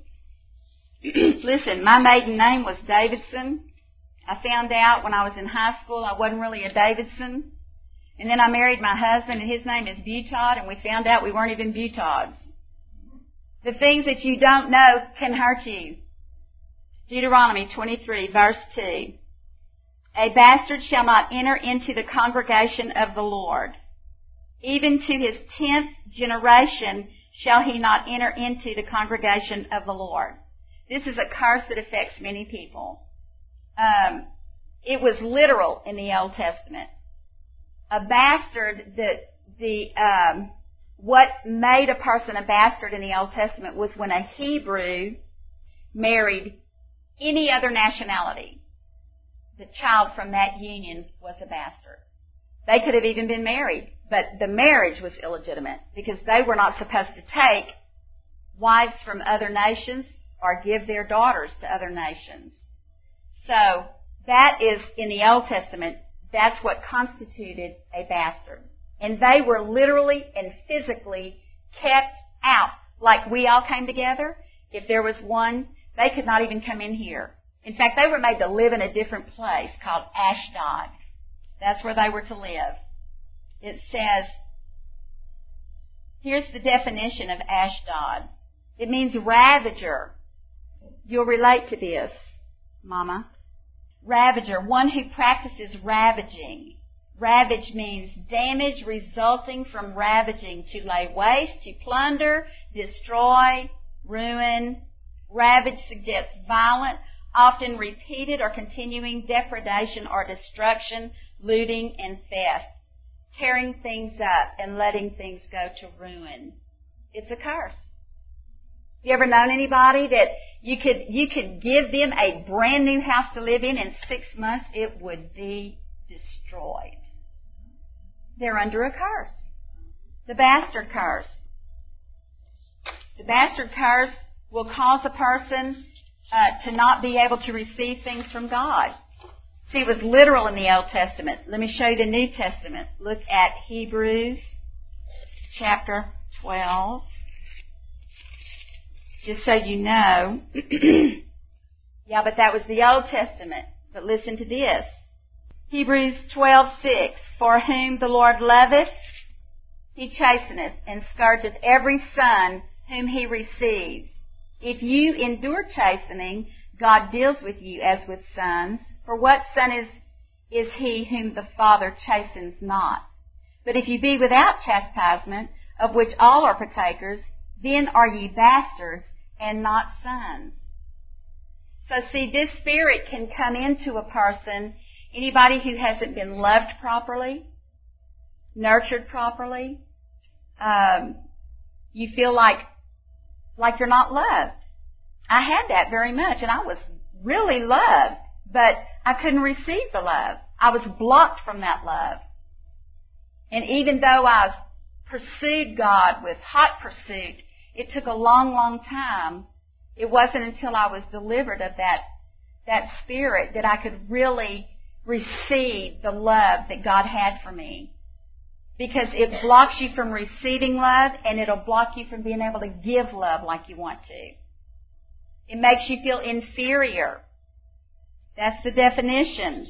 Listen, my maiden name was Davidson. I found out when I was in high school I wasn't really a Davidson. And then I married my husband and his name is Butod, and we found out we weren't even Butods. The things that you don't know can hurt you. Deuteronomy twenty-three, verse two. A bastard shall not enter into the congregation of the Lord. Even to his tenth generation shall he not enter into the congregation of the Lord. This is a curse that affects many people. Um, it was literal in the Old Testament. A bastard, the, the, um, what made a person a bastard in the Old Testament was when a Hebrew married any other nationality. The child from that union was a bastard. They could have even been married, but the marriage was illegitimate because they were not supposed to take wives from other nations or give their daughters to other nations. So that is, in the Old Testament, that's what constituted a bastard. And they were literally and physically kept out. Like we all came together, if there was one, they could not even come in here. In fact, they were made to live in a different place called Ashdod. That's where they were to live. It says, here's the definition of Ashdod. It means ravager. You'll relate to this, Mama. Ravager, one who practices ravaging. Ravage means damage resulting from ravaging, to lay waste, to plunder, destroy, ruin. Ravage suggests violent, often repeated or continuing depredation or destruction, looting and theft, tearing things up and letting things go to ruin. It's a curse. You ever known anybody that you could you could give them a brand new house to live in, in six months it would be destroyed? They're under a curse. The bastard curse. The bastard curse will cause a person uh, to not be able to receive things from God. See, it was literal in the Old Testament. Let me show you the New Testament. Look at Hebrews chapter twelve. Just so you know. Yeah, but that was the Old Testament. But listen to this. Hebrews twelve six. For whom the Lord loveth, He chasteneth, and scourgeth every son whom He receives. If you endure chastening, God deals with you as with sons. For what son is, is he whom the Father chastens not? But if you be without chastisement, of which all are partakers, then are ye bastards and not sons. So see, this spirit can come into a person, anybody who hasn't been loved properly, nurtured properly. Um, you feel like like you're not loved. I had that very much, and I was really loved, but I couldn't receive the love. I was blocked from that love. And even though I pursued God with hot pursuit, it took a long, long time. It wasn't until I was delivered of that, that spirit that I could really receive the love that God had for me. because it blocks you from receiving love, and it'll block you from being able to give love like you want to. It makes you feel inferior. That's the definition.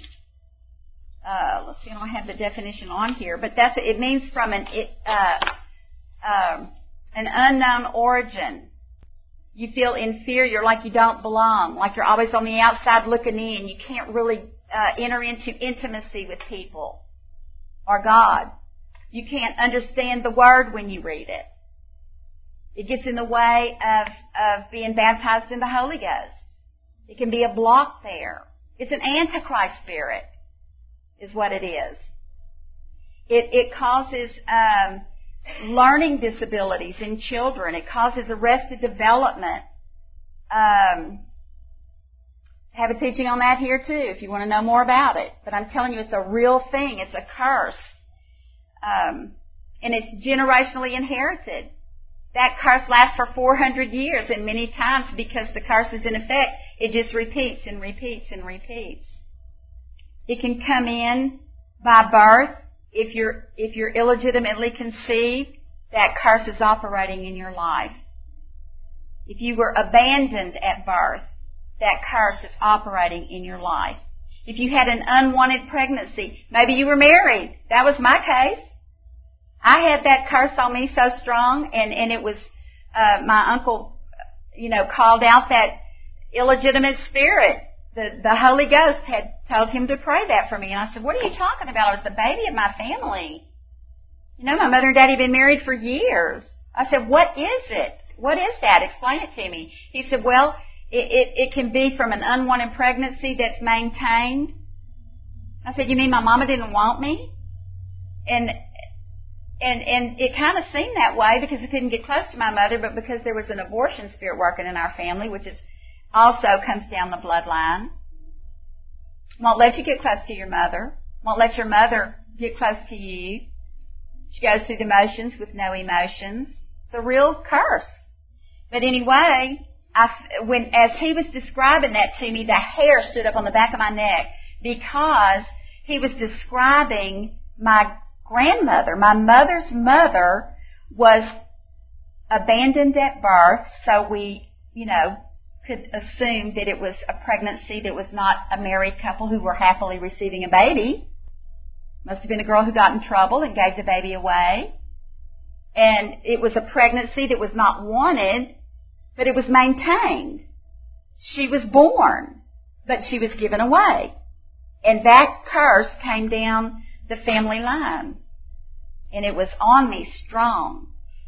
Uh, let's see, I don't have the definition on here, but that's it means from an uh, uh, an unknown origin. You feel inferior, like you don't belong, like you're always on the outside looking in. You can't really uh, enter into intimacy with people or God. You can't understand the Word when you read it. It gets in the way of, of being baptized in the Holy Ghost. It can be a block there. It's an antichrist spirit, is what it is. It, it causes um, learning disabilities in children. It causes arrested development. Um, have a teaching on that here too, if you want to know more about it. But I'm telling you, it's a real thing. It's a curse. Um, and it's generationally inherited. That curse lasts for four hundred years, and many times, because the curse is in effect, it just repeats and repeats and repeats. It can come in by birth. If you're, if you're illegitimately conceived, that curse is operating in your life. If you were abandoned at birth, that curse is operating in your life. If you had an unwanted pregnancy, maybe you were married. That was my case. I had that curse on me so strong, and, and it was, uh, my uncle, you know, called out that illegitimate spirit. The, the Holy Ghost had told him to pray that for me. And I said, what are you talking about? I was the baby of my family. You know, my mother and daddy had been married for years. I said, what is it? What is that? Explain it to me. He said, well, it, it, it can be from an unwanted pregnancy that's maintained. I said, you mean my mama didn't want me? And And and it kind of seemed that way because I couldn't get close to my mother, but because there was an abortion spirit working in our family, which is also comes down the bloodline. Won't let you get close to your mother. Won't let your mother get close to you. She goes through the motions with no emotions. It's a real curse. But anyway, I, when as he was describing that to me, the hair stood up on the back of my neck because he was describing my grandmother. My mother's mother was abandoned at birth, so we, you know, could assume that it was a pregnancy that was not a married couple who were happily receiving a baby. Must have been a girl who got in trouble and gave the baby away. And it was a pregnancy that was not wanted, but it was maintained. She was born, but she was given away. And that curse came down the family line. And it was on me strong.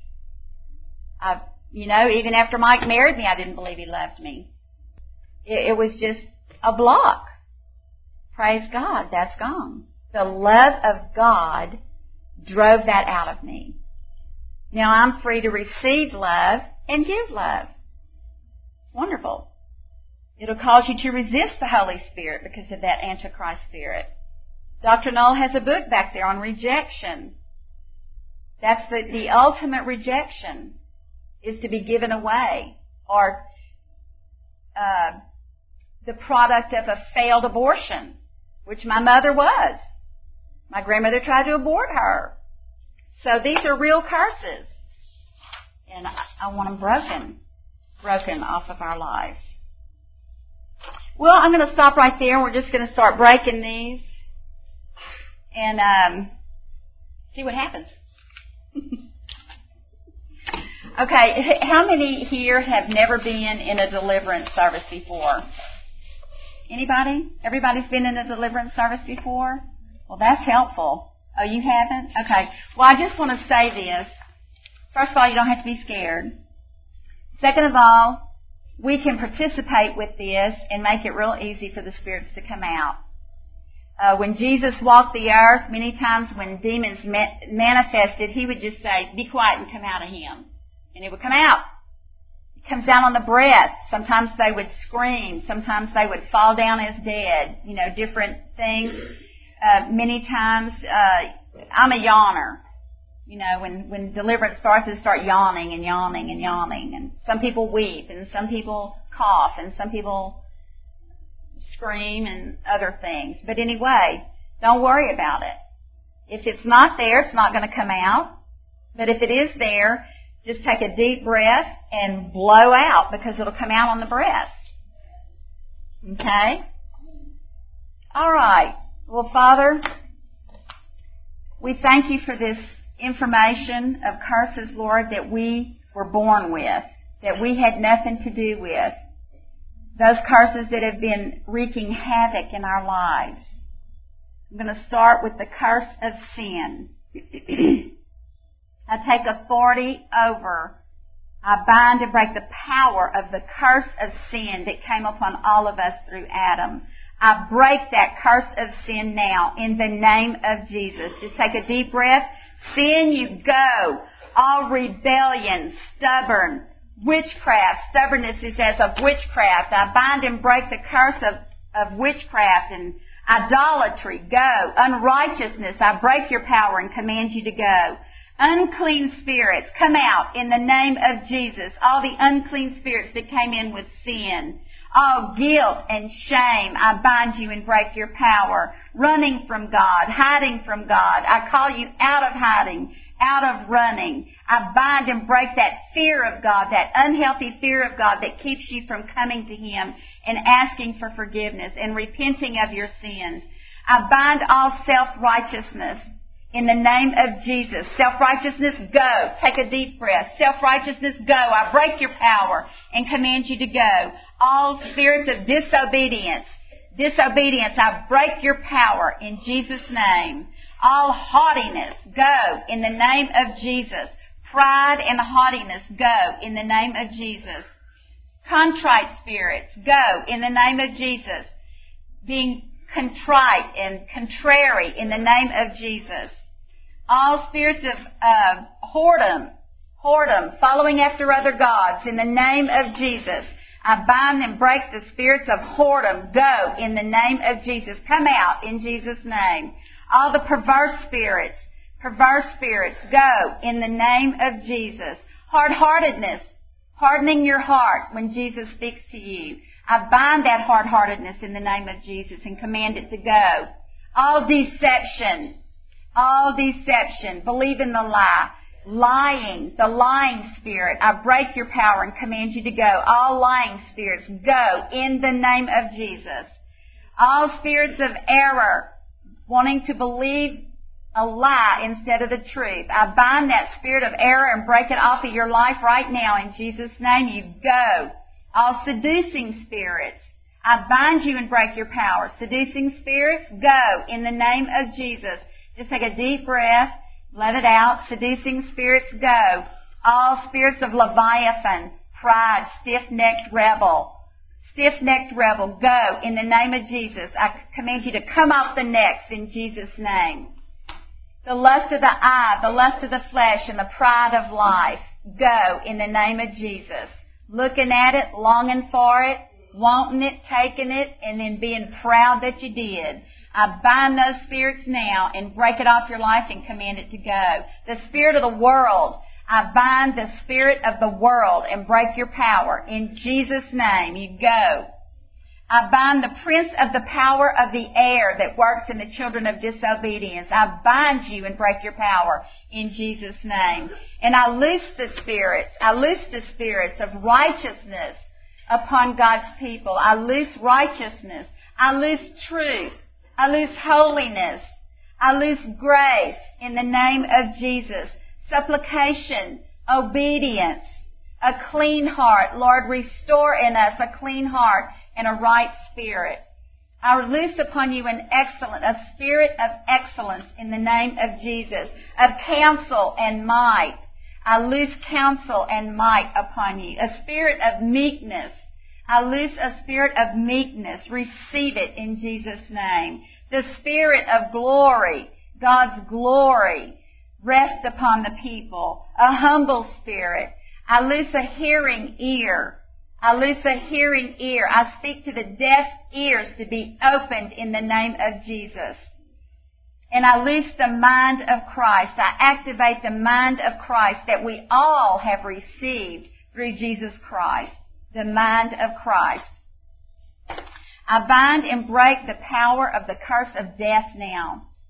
I, you know, even after Mike married me, I didn't believe he loved me. It, it was just a block. Praise God, that's gone. The love of God drove that out of me. Now I'm free to receive love and give love. Wonderful. It'll cause you to resist the Holy Spirit because of that Antichrist spirit. Doctor Null has a book back there on rejection. That's the, the ultimate rejection, is to be given away, or uh, the product of a failed abortion, which my mother was. My grandmother tried to abort her. So these are real curses. And I, I want them broken, broken off of our lives. Well, I'm going to stop right there. We're just going to start breaking these and um, see what happens. Okay, how many here have never been in a deliverance service before? Anybody? Everybody's been in a deliverance service before? Well, that's helpful. Oh, you haven't? Okay. Well, I just want to say this. First of all, you don't have to be scared. Second of all, we can participate with this and make it real easy for the spirits to come out. Uh, when Jesus walked the earth, many times when demons ma- manifested, he would just say, be quiet and come out of him. And it would come out. It comes out on the breath. Sometimes they would scream. Sometimes they would fall down as dead. You know, different things. Uh, many times, uh, I'm a yawner. You know, when, when deliverance starts, they start yawning and yawning and yawning. And some people weep, and some people cough, and some people scream and other things. But anyway, don't worry about it. If it's not there, it's not going to come out. But if it is there, just take a deep breath and blow out, because it'll come out on the breath. Okay? All right. Well, Father, we thank you for this information of curses, Lord, that we were born with, that we had nothing to do with. Those curses that have been wreaking havoc in our lives. I'm going to start with the curse of sin. I take authority over, I bind and break the power of the curse of sin that came upon all of us through Adam. I break that curse of sin now in the name of Jesus. Just take a deep breath. Sin, you go. All rebellion, stubborn, witchcraft. Stubbornness is as of witchcraft. I bind and break the curse of, of witchcraft and idolatry. Go. Unrighteousness, I break your power and command you to go. Unclean spirits, come out in the name of Jesus. All the unclean spirits that came in with sin. All guilt and shame, I bind you and break your power. Running from God, hiding from God. I call you out of hiding, out of running. I bind and break that fear of God, that unhealthy fear of God that keeps you from coming to Him and asking for forgiveness and repenting of your sins. I bind all self-righteousness. In the name of Jesus. Self-righteousness, go. Take a deep breath. Self-righteousness, go. I break your power and command you to go. All spirits of disobedience, disobedience, I break your power in Jesus' name. All haughtiness, go in the name of Jesus. Pride and haughtiness, go in the name of Jesus. Contrite spirits, go in the name of Jesus. Being contrite and contrary in the name of Jesus. All spirits of uh, whoredom, whoredom, following after other gods, in the name of Jesus. I bind and break the spirits of whoredom. Go in the name of Jesus. Come out in Jesus' name. All the perverse spirits, perverse spirits, go in the name of Jesus. Hard-heartedness, hardening your heart when Jesus speaks to you. I bind that hard-heartedness in the name of Jesus and command it to go. All deception, all deception, believe in the lie. Lying, the lying spirit, I break your power and command you to go. All lying spirits, go in the name of Jesus. All spirits of error, wanting to believe a lie instead of the truth, I bind that spirit of error and break it off of your life right now in Jesus' name. You go. All seducing spirits, I bind you and break your power. Seducing spirits, go in the name of Jesus. Just take a deep breath. Let it out. Seducing spirits, go. All spirits of Leviathan, pride, stiff-necked rebel. Stiff-necked rebel, go in the name of Jesus. I command you to come off the necks in Jesus' name. The lust of the eye, the lust of the flesh, and the pride of life, go in the name of Jesus. Looking at it, longing for it, wanting it, taking it, and then being proud that you did. I bind those spirits now and break it off your life and command it to go. The spirit of the world, I bind the spirit of the world and break your power. In Jesus' name, you go. I bind the prince of the power of the air that works in the children of disobedience. I bind you and break your power in Jesus' name. And I loose the spirits, I loose the spirits of righteousness upon God's people. I loose righteousness. I loose truth. I loose holiness. I loose grace in the name of Jesus. Supplication, obedience, a clean heart. Lord, restore in us a clean heart and a right spirit. I loose upon you an excellent, a spirit of excellence in the name of Jesus, of counsel and might. I loose counsel and might upon you, a spirit of meekness. I loose a spirit of meekness. Receive it in Jesus' name. The spirit of glory, God's glory, rest upon the people. A humble spirit. I loose a hearing ear. I loose a hearing ear. I speak to the deaf ears to be opened in the name of Jesus. And I loose the mind of Christ. I activate the mind of Christ that we all have received through Jesus Christ. The mind of Christ. I bind and break the power of the curse of death now.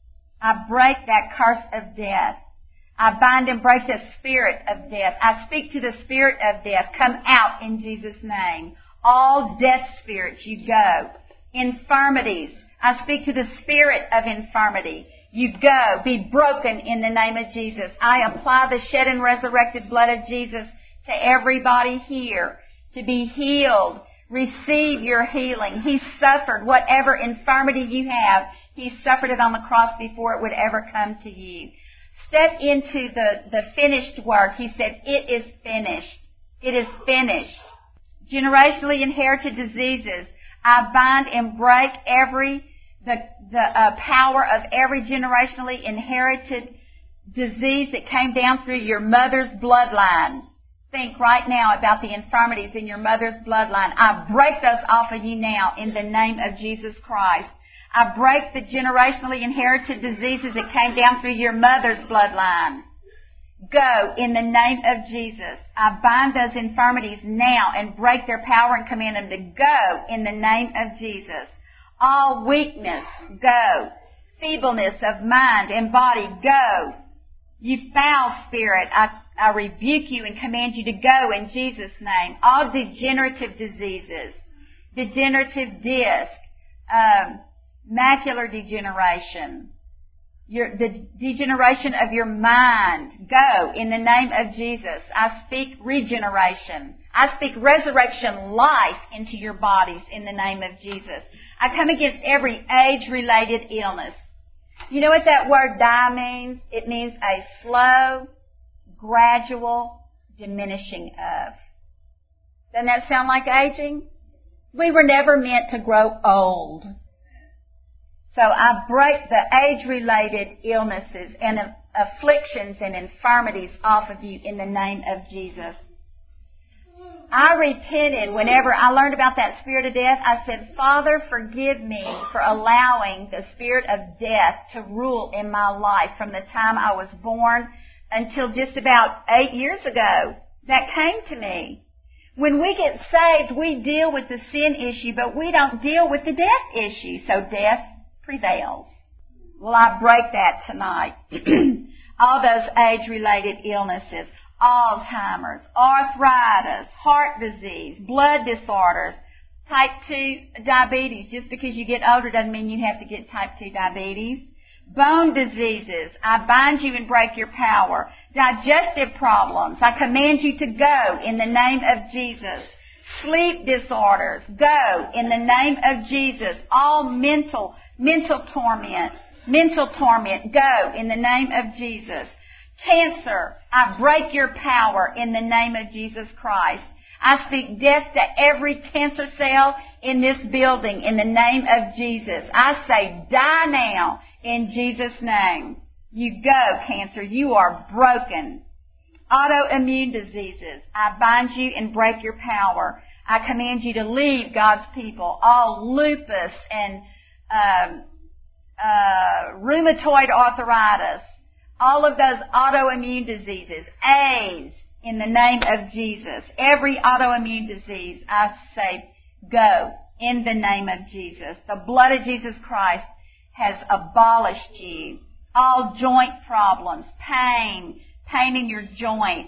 I break that curse of death. I bind and break the spirit of death. I speak to the spirit of death. Come out in Jesus' name. All death spirits, you go. Infirmities, I speak to the spirit of infirmity. You go. Be broken in the name of Jesus. I apply the shed and resurrected blood of Jesus to everybody here to be healed. Receive your healing. He suffered whatever infirmity you have. He suffered it on the cross before it would ever come to you. Step into the, the finished work. He said, it is finished. It is finished. Generationally inherited diseases. I bind and break every, the, the uh, power of every generationally inherited disease that came down through your mother's bloodline. Think right now about the infirmities in your mother's bloodline. I break those off of you now in the name of Jesus Christ. I break the generationally inherited diseases that came down through your mother's bloodline. Go in the name of Jesus. I bind those infirmities now and break their power and command them to go in the name of Jesus. All weakness, go. Feebleness of mind and body, go. You foul spirit, I, I rebuke you and command you to go in Jesus' name. All degenerative diseases, degenerative disc, um, macular degeneration, your, the degeneration of your mind, go in the name of Jesus. I speak regeneration. I speak resurrection life into your bodies in the name of Jesus. I come against every age-related illness. You know what that word die means? It means a slow, gradual diminishing of. Doesn't that sound like aging? We were never meant to grow old. So I break the age-related illnesses and afflictions and infirmities off of you in the name of Jesus. I repented whenever I learned about that spirit of death. I said, Father, forgive me for allowing the spirit of death to rule in my life from the time I was born until just about eight years ago. That came to me. When we get saved, we deal with the sin issue, but we don't deal with the death issue. So death prevails. Well, I break that tonight. All those age-related illnesses, Alzheimer's, arthritis, heart disease, blood disorders, type two diabetes. Just because you get older doesn't mean you have to get type two diabetes. Bone diseases, I bind you and break your power. Digestive problems, I command you to go in the name of Jesus. Sleep disorders, go in the name of Jesus. All mental, mental torment, mental torment, go in the name of Jesus. Cancer, I break your power in the name of Jesus Christ. I speak death to every cancer cell in this building in the name of Jesus. I say, die now in Jesus' name. You go, cancer. You are broken. Autoimmune diseases, I bind you and break your power. I command you to leave God's people. All lupus and um, uh, rheumatoid arthritis, all of those autoimmune diseases, AIDS, in the name of Jesus. Every autoimmune disease, I say, go in the name of Jesus. The blood of Jesus Christ has abolished you. All joint problems, pain, pain in your joints,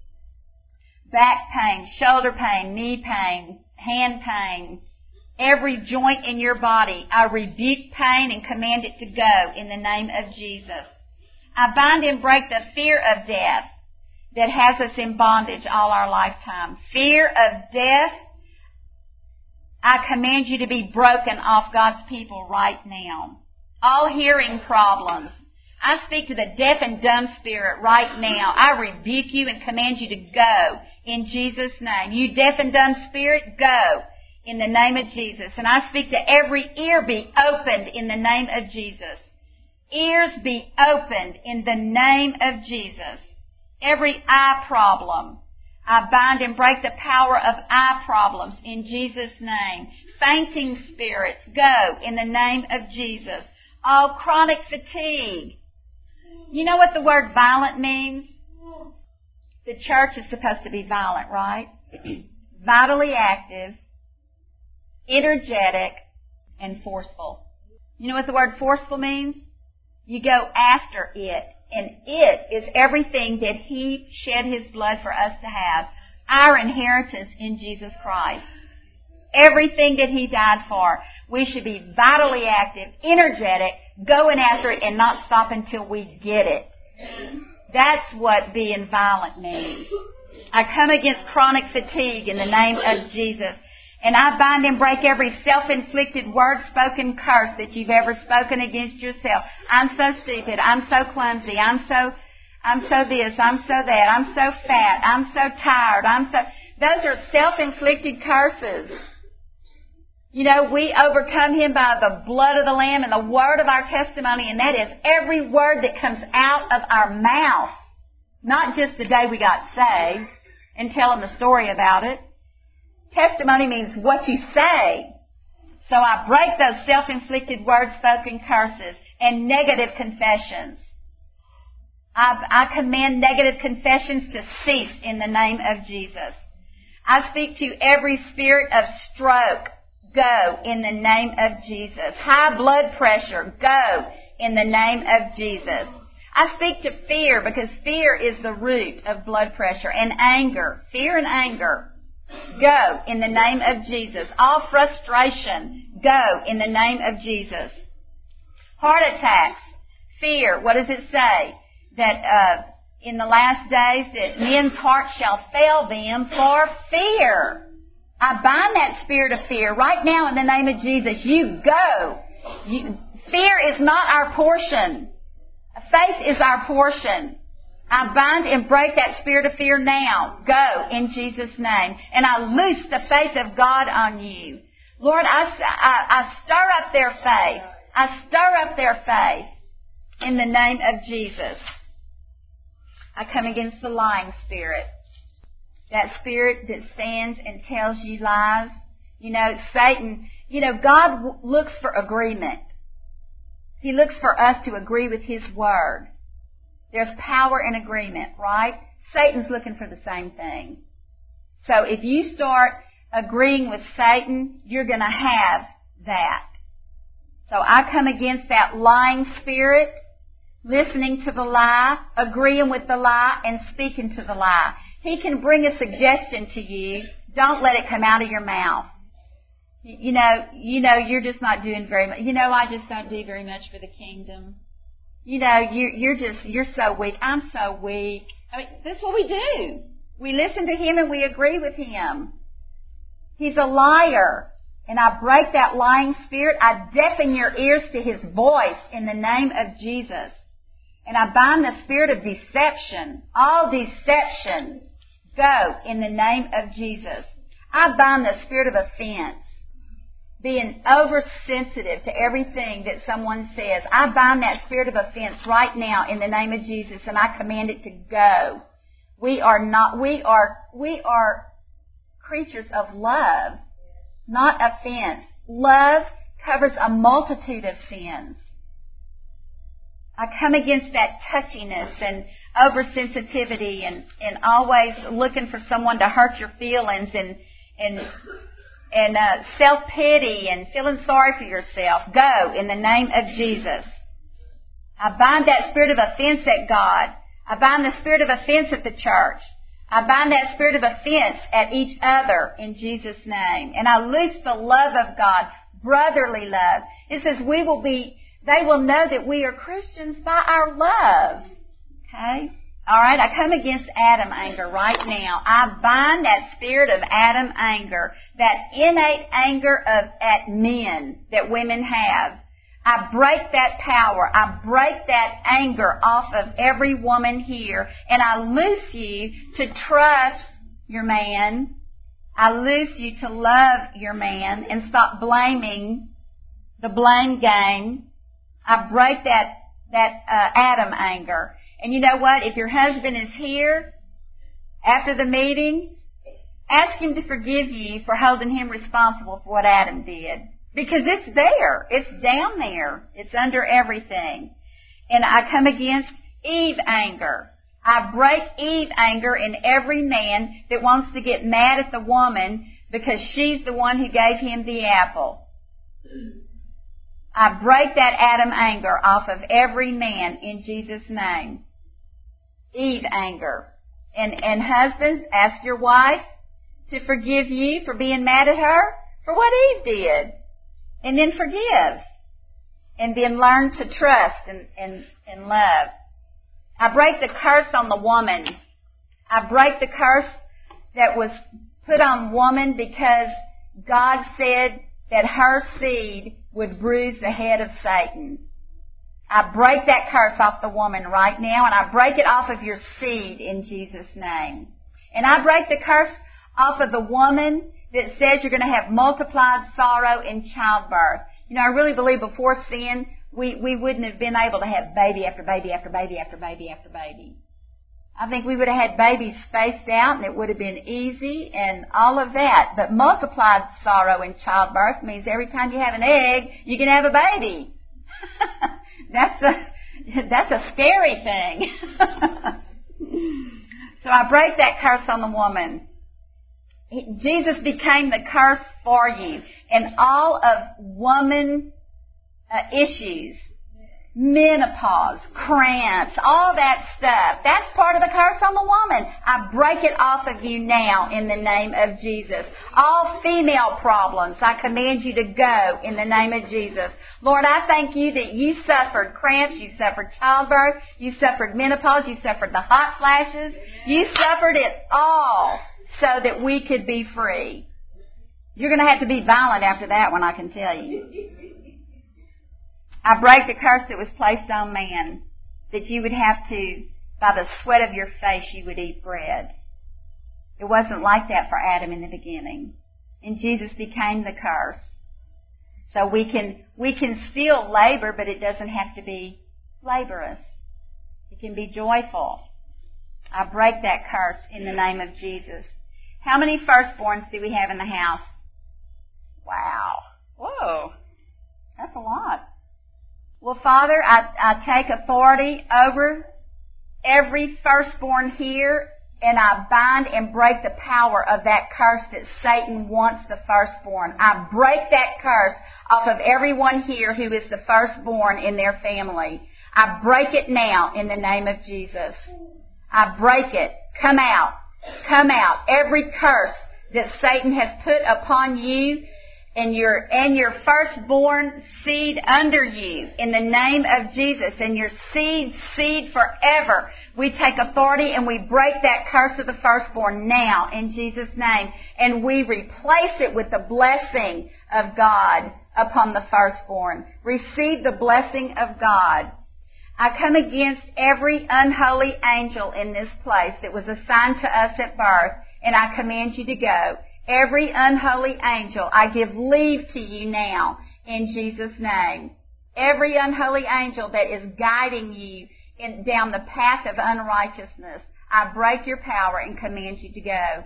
back pain, shoulder pain, knee pain, hand pain, every joint in your body, I rebuke pain and command it to go in the name of Jesus. I bind and break the fear of death that has us in bondage all our lifetime. Fear of death, I command you to be broken off God's people right now. All hearing problems, I speak to the deaf and dumb spirit right now. I rebuke you and command you to go in Jesus' name. You deaf and dumb spirit, go in the name of Jesus. And I speak to every ear be opened in the name of Jesus. Ears be opened in the name of Jesus. Every eye problem, I bind and break the power of eye problems in Jesus' name. Fainting spirits, go in the name of Jesus. All chronic fatigue. You know what the word violent means? The church is supposed to be violent, right? Vitally active, energetic, and forceful. You know what the word forceful means? You go after it. And it is everything that He shed His blood for us to have. Our inheritance in Jesus Christ. Everything that He died for. We should be vitally active, energetic, going after it and not stop until we get it. That's what being violent means. I come against chronic fatigue in the name of Jesus. And I bind and break every self-inflicted word, spoken curse that you've ever spoken against yourself. I'm so stupid. I'm so clumsy. I'm so, I'm so this. I'm so that. I'm so fat. I'm so tired. I'm so, those are self-inflicted curses. You know, we overcome him by the blood of the Lamb and the word of our testimony, and that is every word that comes out of our mouth. Not just the day we got saved and telling the story about it. Testimony means what you say. So I break those self-inflicted word spoken curses and negative confessions. I, I command negative confessions to cease in the name of Jesus. I speak to every spirit of stroke. Go in the name of Jesus. High blood pressure. Go in the name of Jesus. I speak to fear because fear is the root of blood pressure, and anger. Fear and anger. Go in the name of Jesus. All frustration, go in the name of Jesus. Heart attacks, fear. What does it say? That uh, in the last days that men's hearts shall fail them for fear. I bind that spirit of fear right now in the name of Jesus. You go. You, fear is not our portion. Faith is our portion. I bind and break that spirit of fear now. Go in Jesus' name. And I loose the faith of God on you. Lord, I, I, I stir up their faith. I stir up their faith in the name of Jesus. I come against the lying spirit. That spirit that stands and tells you lies. You know, Satan, you know, God w- looks for agreement. He looks for us to agree with His word. There's power in agreement, right? Satan's looking for the same thing. So if you start agreeing with Satan, you're going to have that. So I come against that lying spirit, listening to the lie, agreeing with the lie, and speaking to the lie. He can bring a suggestion to you. Don't let it come out of your mouth. You know, you know, you're just not doing very much. You know, I just don't do very much for the kingdom. You know, you, you're just, you're so weak. I'm so weak. I mean, that's what we do. We listen to him and we agree with him. He's a liar. And I break that lying spirit. I deafen your ears to his voice in the name of Jesus. And I bind the spirit of deception. All deception, go in the name of Jesus. I bind the spirit of offense. Being oversensitive to everything that someone says. I bind that spirit of offense right now in the name of Jesus, and I command it to go. We are not, we are, we are creatures of love, not offense. Love covers a multitude of sins. I come against that touchiness and oversensitivity and, and always looking for someone to hurt your feelings and, and, and uh, self-pity and feeling sorry for yourself. Go in the name of Jesus. I bind that spirit of offense at God. I bind the spirit of offense at the church. I bind that spirit of offense at each other in Jesus' name. And I loose the love of God, brotherly love. It says we will be, they will know that we are Christians by our love. Okay? All right, I come against Adam anger right now. I bind that spirit of Adam anger, that innate anger of at men that women have. I break that power. I break that anger off of every woman here, and I loose you to trust your man. I loose you to love your man and stop blaming the blame game. I break that that uh, Adam anger. And you know what? If your husband is here after the meeting, ask him to forgive you for holding him responsible for what Adam did. Because it's there. It's down there. It's under everything. And I come against Eve anger. I break Eve anger in every man that wants to get mad at the woman because she's the one who gave him the apple. I break that Adam anger off of every man in Jesus' name. Eve anger. And, and husbands, ask your wife to forgive you for being mad at her for what Eve did. And then forgive. And then learn to trust and, and, and love. I break the curse on the woman. I break the curse that was put on woman because God said that her seed would bruise the head of Satan. I break that curse off the woman right now, and I break it off of your seed in Jesus' name. And I break the curse off of the woman that says you're going to have multiplied sorrow in childbirth. You know, I really believe before sin, we, we wouldn't have been able to have baby after baby after baby after baby after baby. I think we would have had babies spaced out, and it would have been easy and all of that. But multiplied sorrow in childbirth means every time you have an egg, you can have a baby. That's a, that's a scary thing. So I break that curse on the woman. Jesus became the curse for you. And all of woman uh, issues, menopause, cramps, all that stuff, that's part of the curse on the woman. I break it off of you now in the name of Jesus. All female problems, I command you to go in the name of Jesus. Lord, I thank you that you suffered cramps, you suffered childbirth, you suffered menopause, you suffered the hot flashes, you suffered it all so that we could be free. You're going to have to be violent after that one, I can tell you. I break the curse that was placed on man, that you would have to, by the sweat of your face, you would eat bread. It wasn't like that for Adam in the beginning. And Jesus became the curse. So we can, we can still labor, but it doesn't have to be laborious. It can be joyful. I break that curse in the name of Jesus. How many firstborns do we have in the house? Wow. Whoa. That's a lot. Well, Father, I, I take authority over every firstborn here, and I bind and break the power of that curse that Satan wants the firstborn. I break that curse off of everyone here who is the firstborn in their family. I break it now in the name of Jesus. I break it. Come out. Come out. Every curse that Satan has put upon you and your and your firstborn seed under you in the name of Jesus, and your seed, seed forever. We take authority and we break that curse of the firstborn now in Jesus' name, and we replace it with the blessing of God upon the firstborn. Receive the blessing of God. I come against every unholy angel in this place that was assigned to us at birth, and I command you to go. Every unholy angel, I give leave to you now in Jesus' name. Every unholy angel that is guiding you in, down the path of unrighteousness, I break your power and command you to go.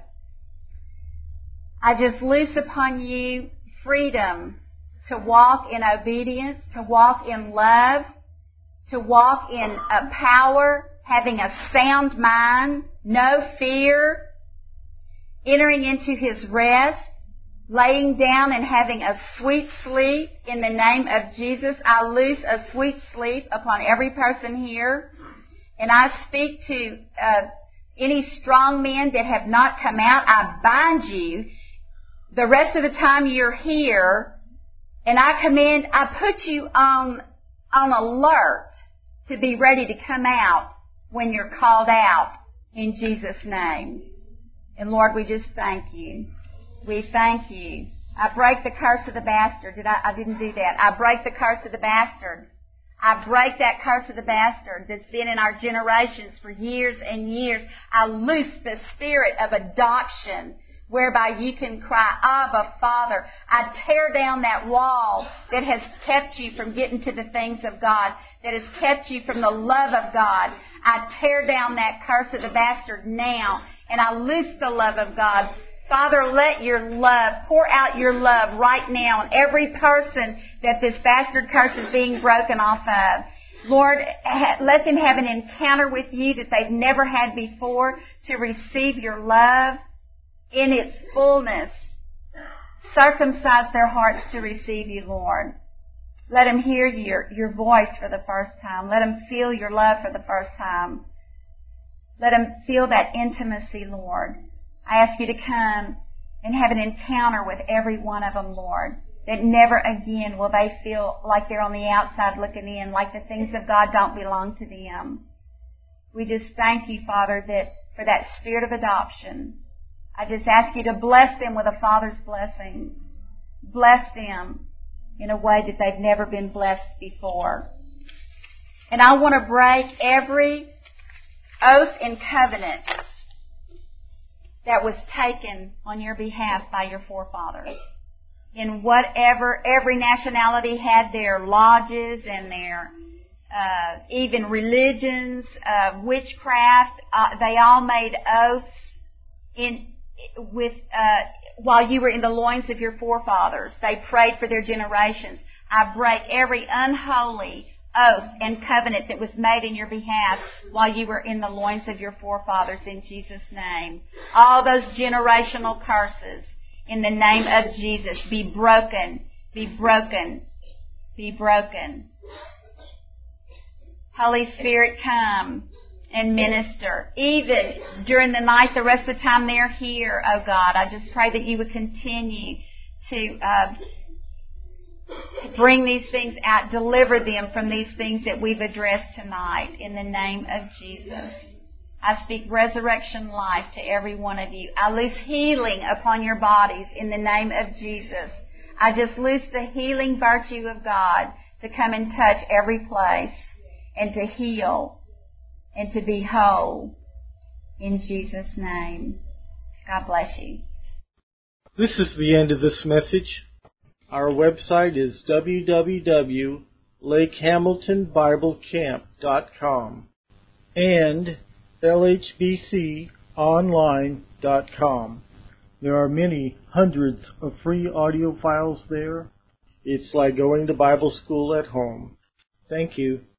I just loose upon you freedom to walk in obedience, to walk in love, to walk in a power, having a sound mind, no fear, entering into His rest, laying down and having a sweet sleep in the name of Jesus. I loose a sweet sleep upon every person here. And I speak to uh, any strong men that have not come out. I bind you the rest of the time you're here. And I command, I put you on, on alert to be ready to come out when you're called out in Jesus' name. And Lord, we just thank you. We thank you. I break the curse of the bastard. Did I? I didn't do that. I break the curse of the bastard. I break that curse of the bastard that's been in our generations for years and years. I loose the spirit of adoption whereby you can cry, Abba, Father. I tear down that wall that has kept you from getting to the things of God, that has kept you from the love of God. I tear down that curse of the bastard now, and I loose the love of God. Father, let your love, pour out your love right now on every person that this bastard curse is being broken off of. Lord, let them have an encounter with you that they've never had before to receive your love in its fullness. Circumcise their hearts to receive you, Lord. Let them hear your, your voice for the first time. Let them feel your love for the first time. Let them feel that intimacy, Lord. I ask you to come and have an encounter with every one of them, Lord, that never again will they feel like they're on the outside looking in, like the things of God don't belong to them. We just thank you, Father, that for that spirit of adoption. I just ask you to bless them with a Father's blessing. Bless them in a way that they've never been blessed before. And I want to break every oath and covenant that was taken on your behalf by your forefathers. In whatever, every nationality had their lodges and their uh, even religions, uh, witchcraft. Uh, they all made oaths in with uh, while you were in the loins of your forefathers. They prayed for their generations. I break every unholy oath and covenant that was made in your behalf while you were in the loins of your forefathers in Jesus' name. All those generational curses in the name of Jesus be broken, be broken, be broken. Holy Spirit, come and minister. Even during the night, the rest of the time they're here, oh God, I just pray that you would continue to uh, bring these things out, deliver them from these things that we've addressed tonight in the name of Jesus. I speak resurrection life to every one of you. I loose healing upon your bodies in the name of Jesus. I just loose the healing virtue of God to come and touch every place and to heal and to be whole in Jesus' name. God bless you. This is the end of this message. Our website is w w w dot lake hamilton bible camp dot com and l h b c online dot com. There are many hundreds of free audio files there. It's like going to Bible school at home. Thank you.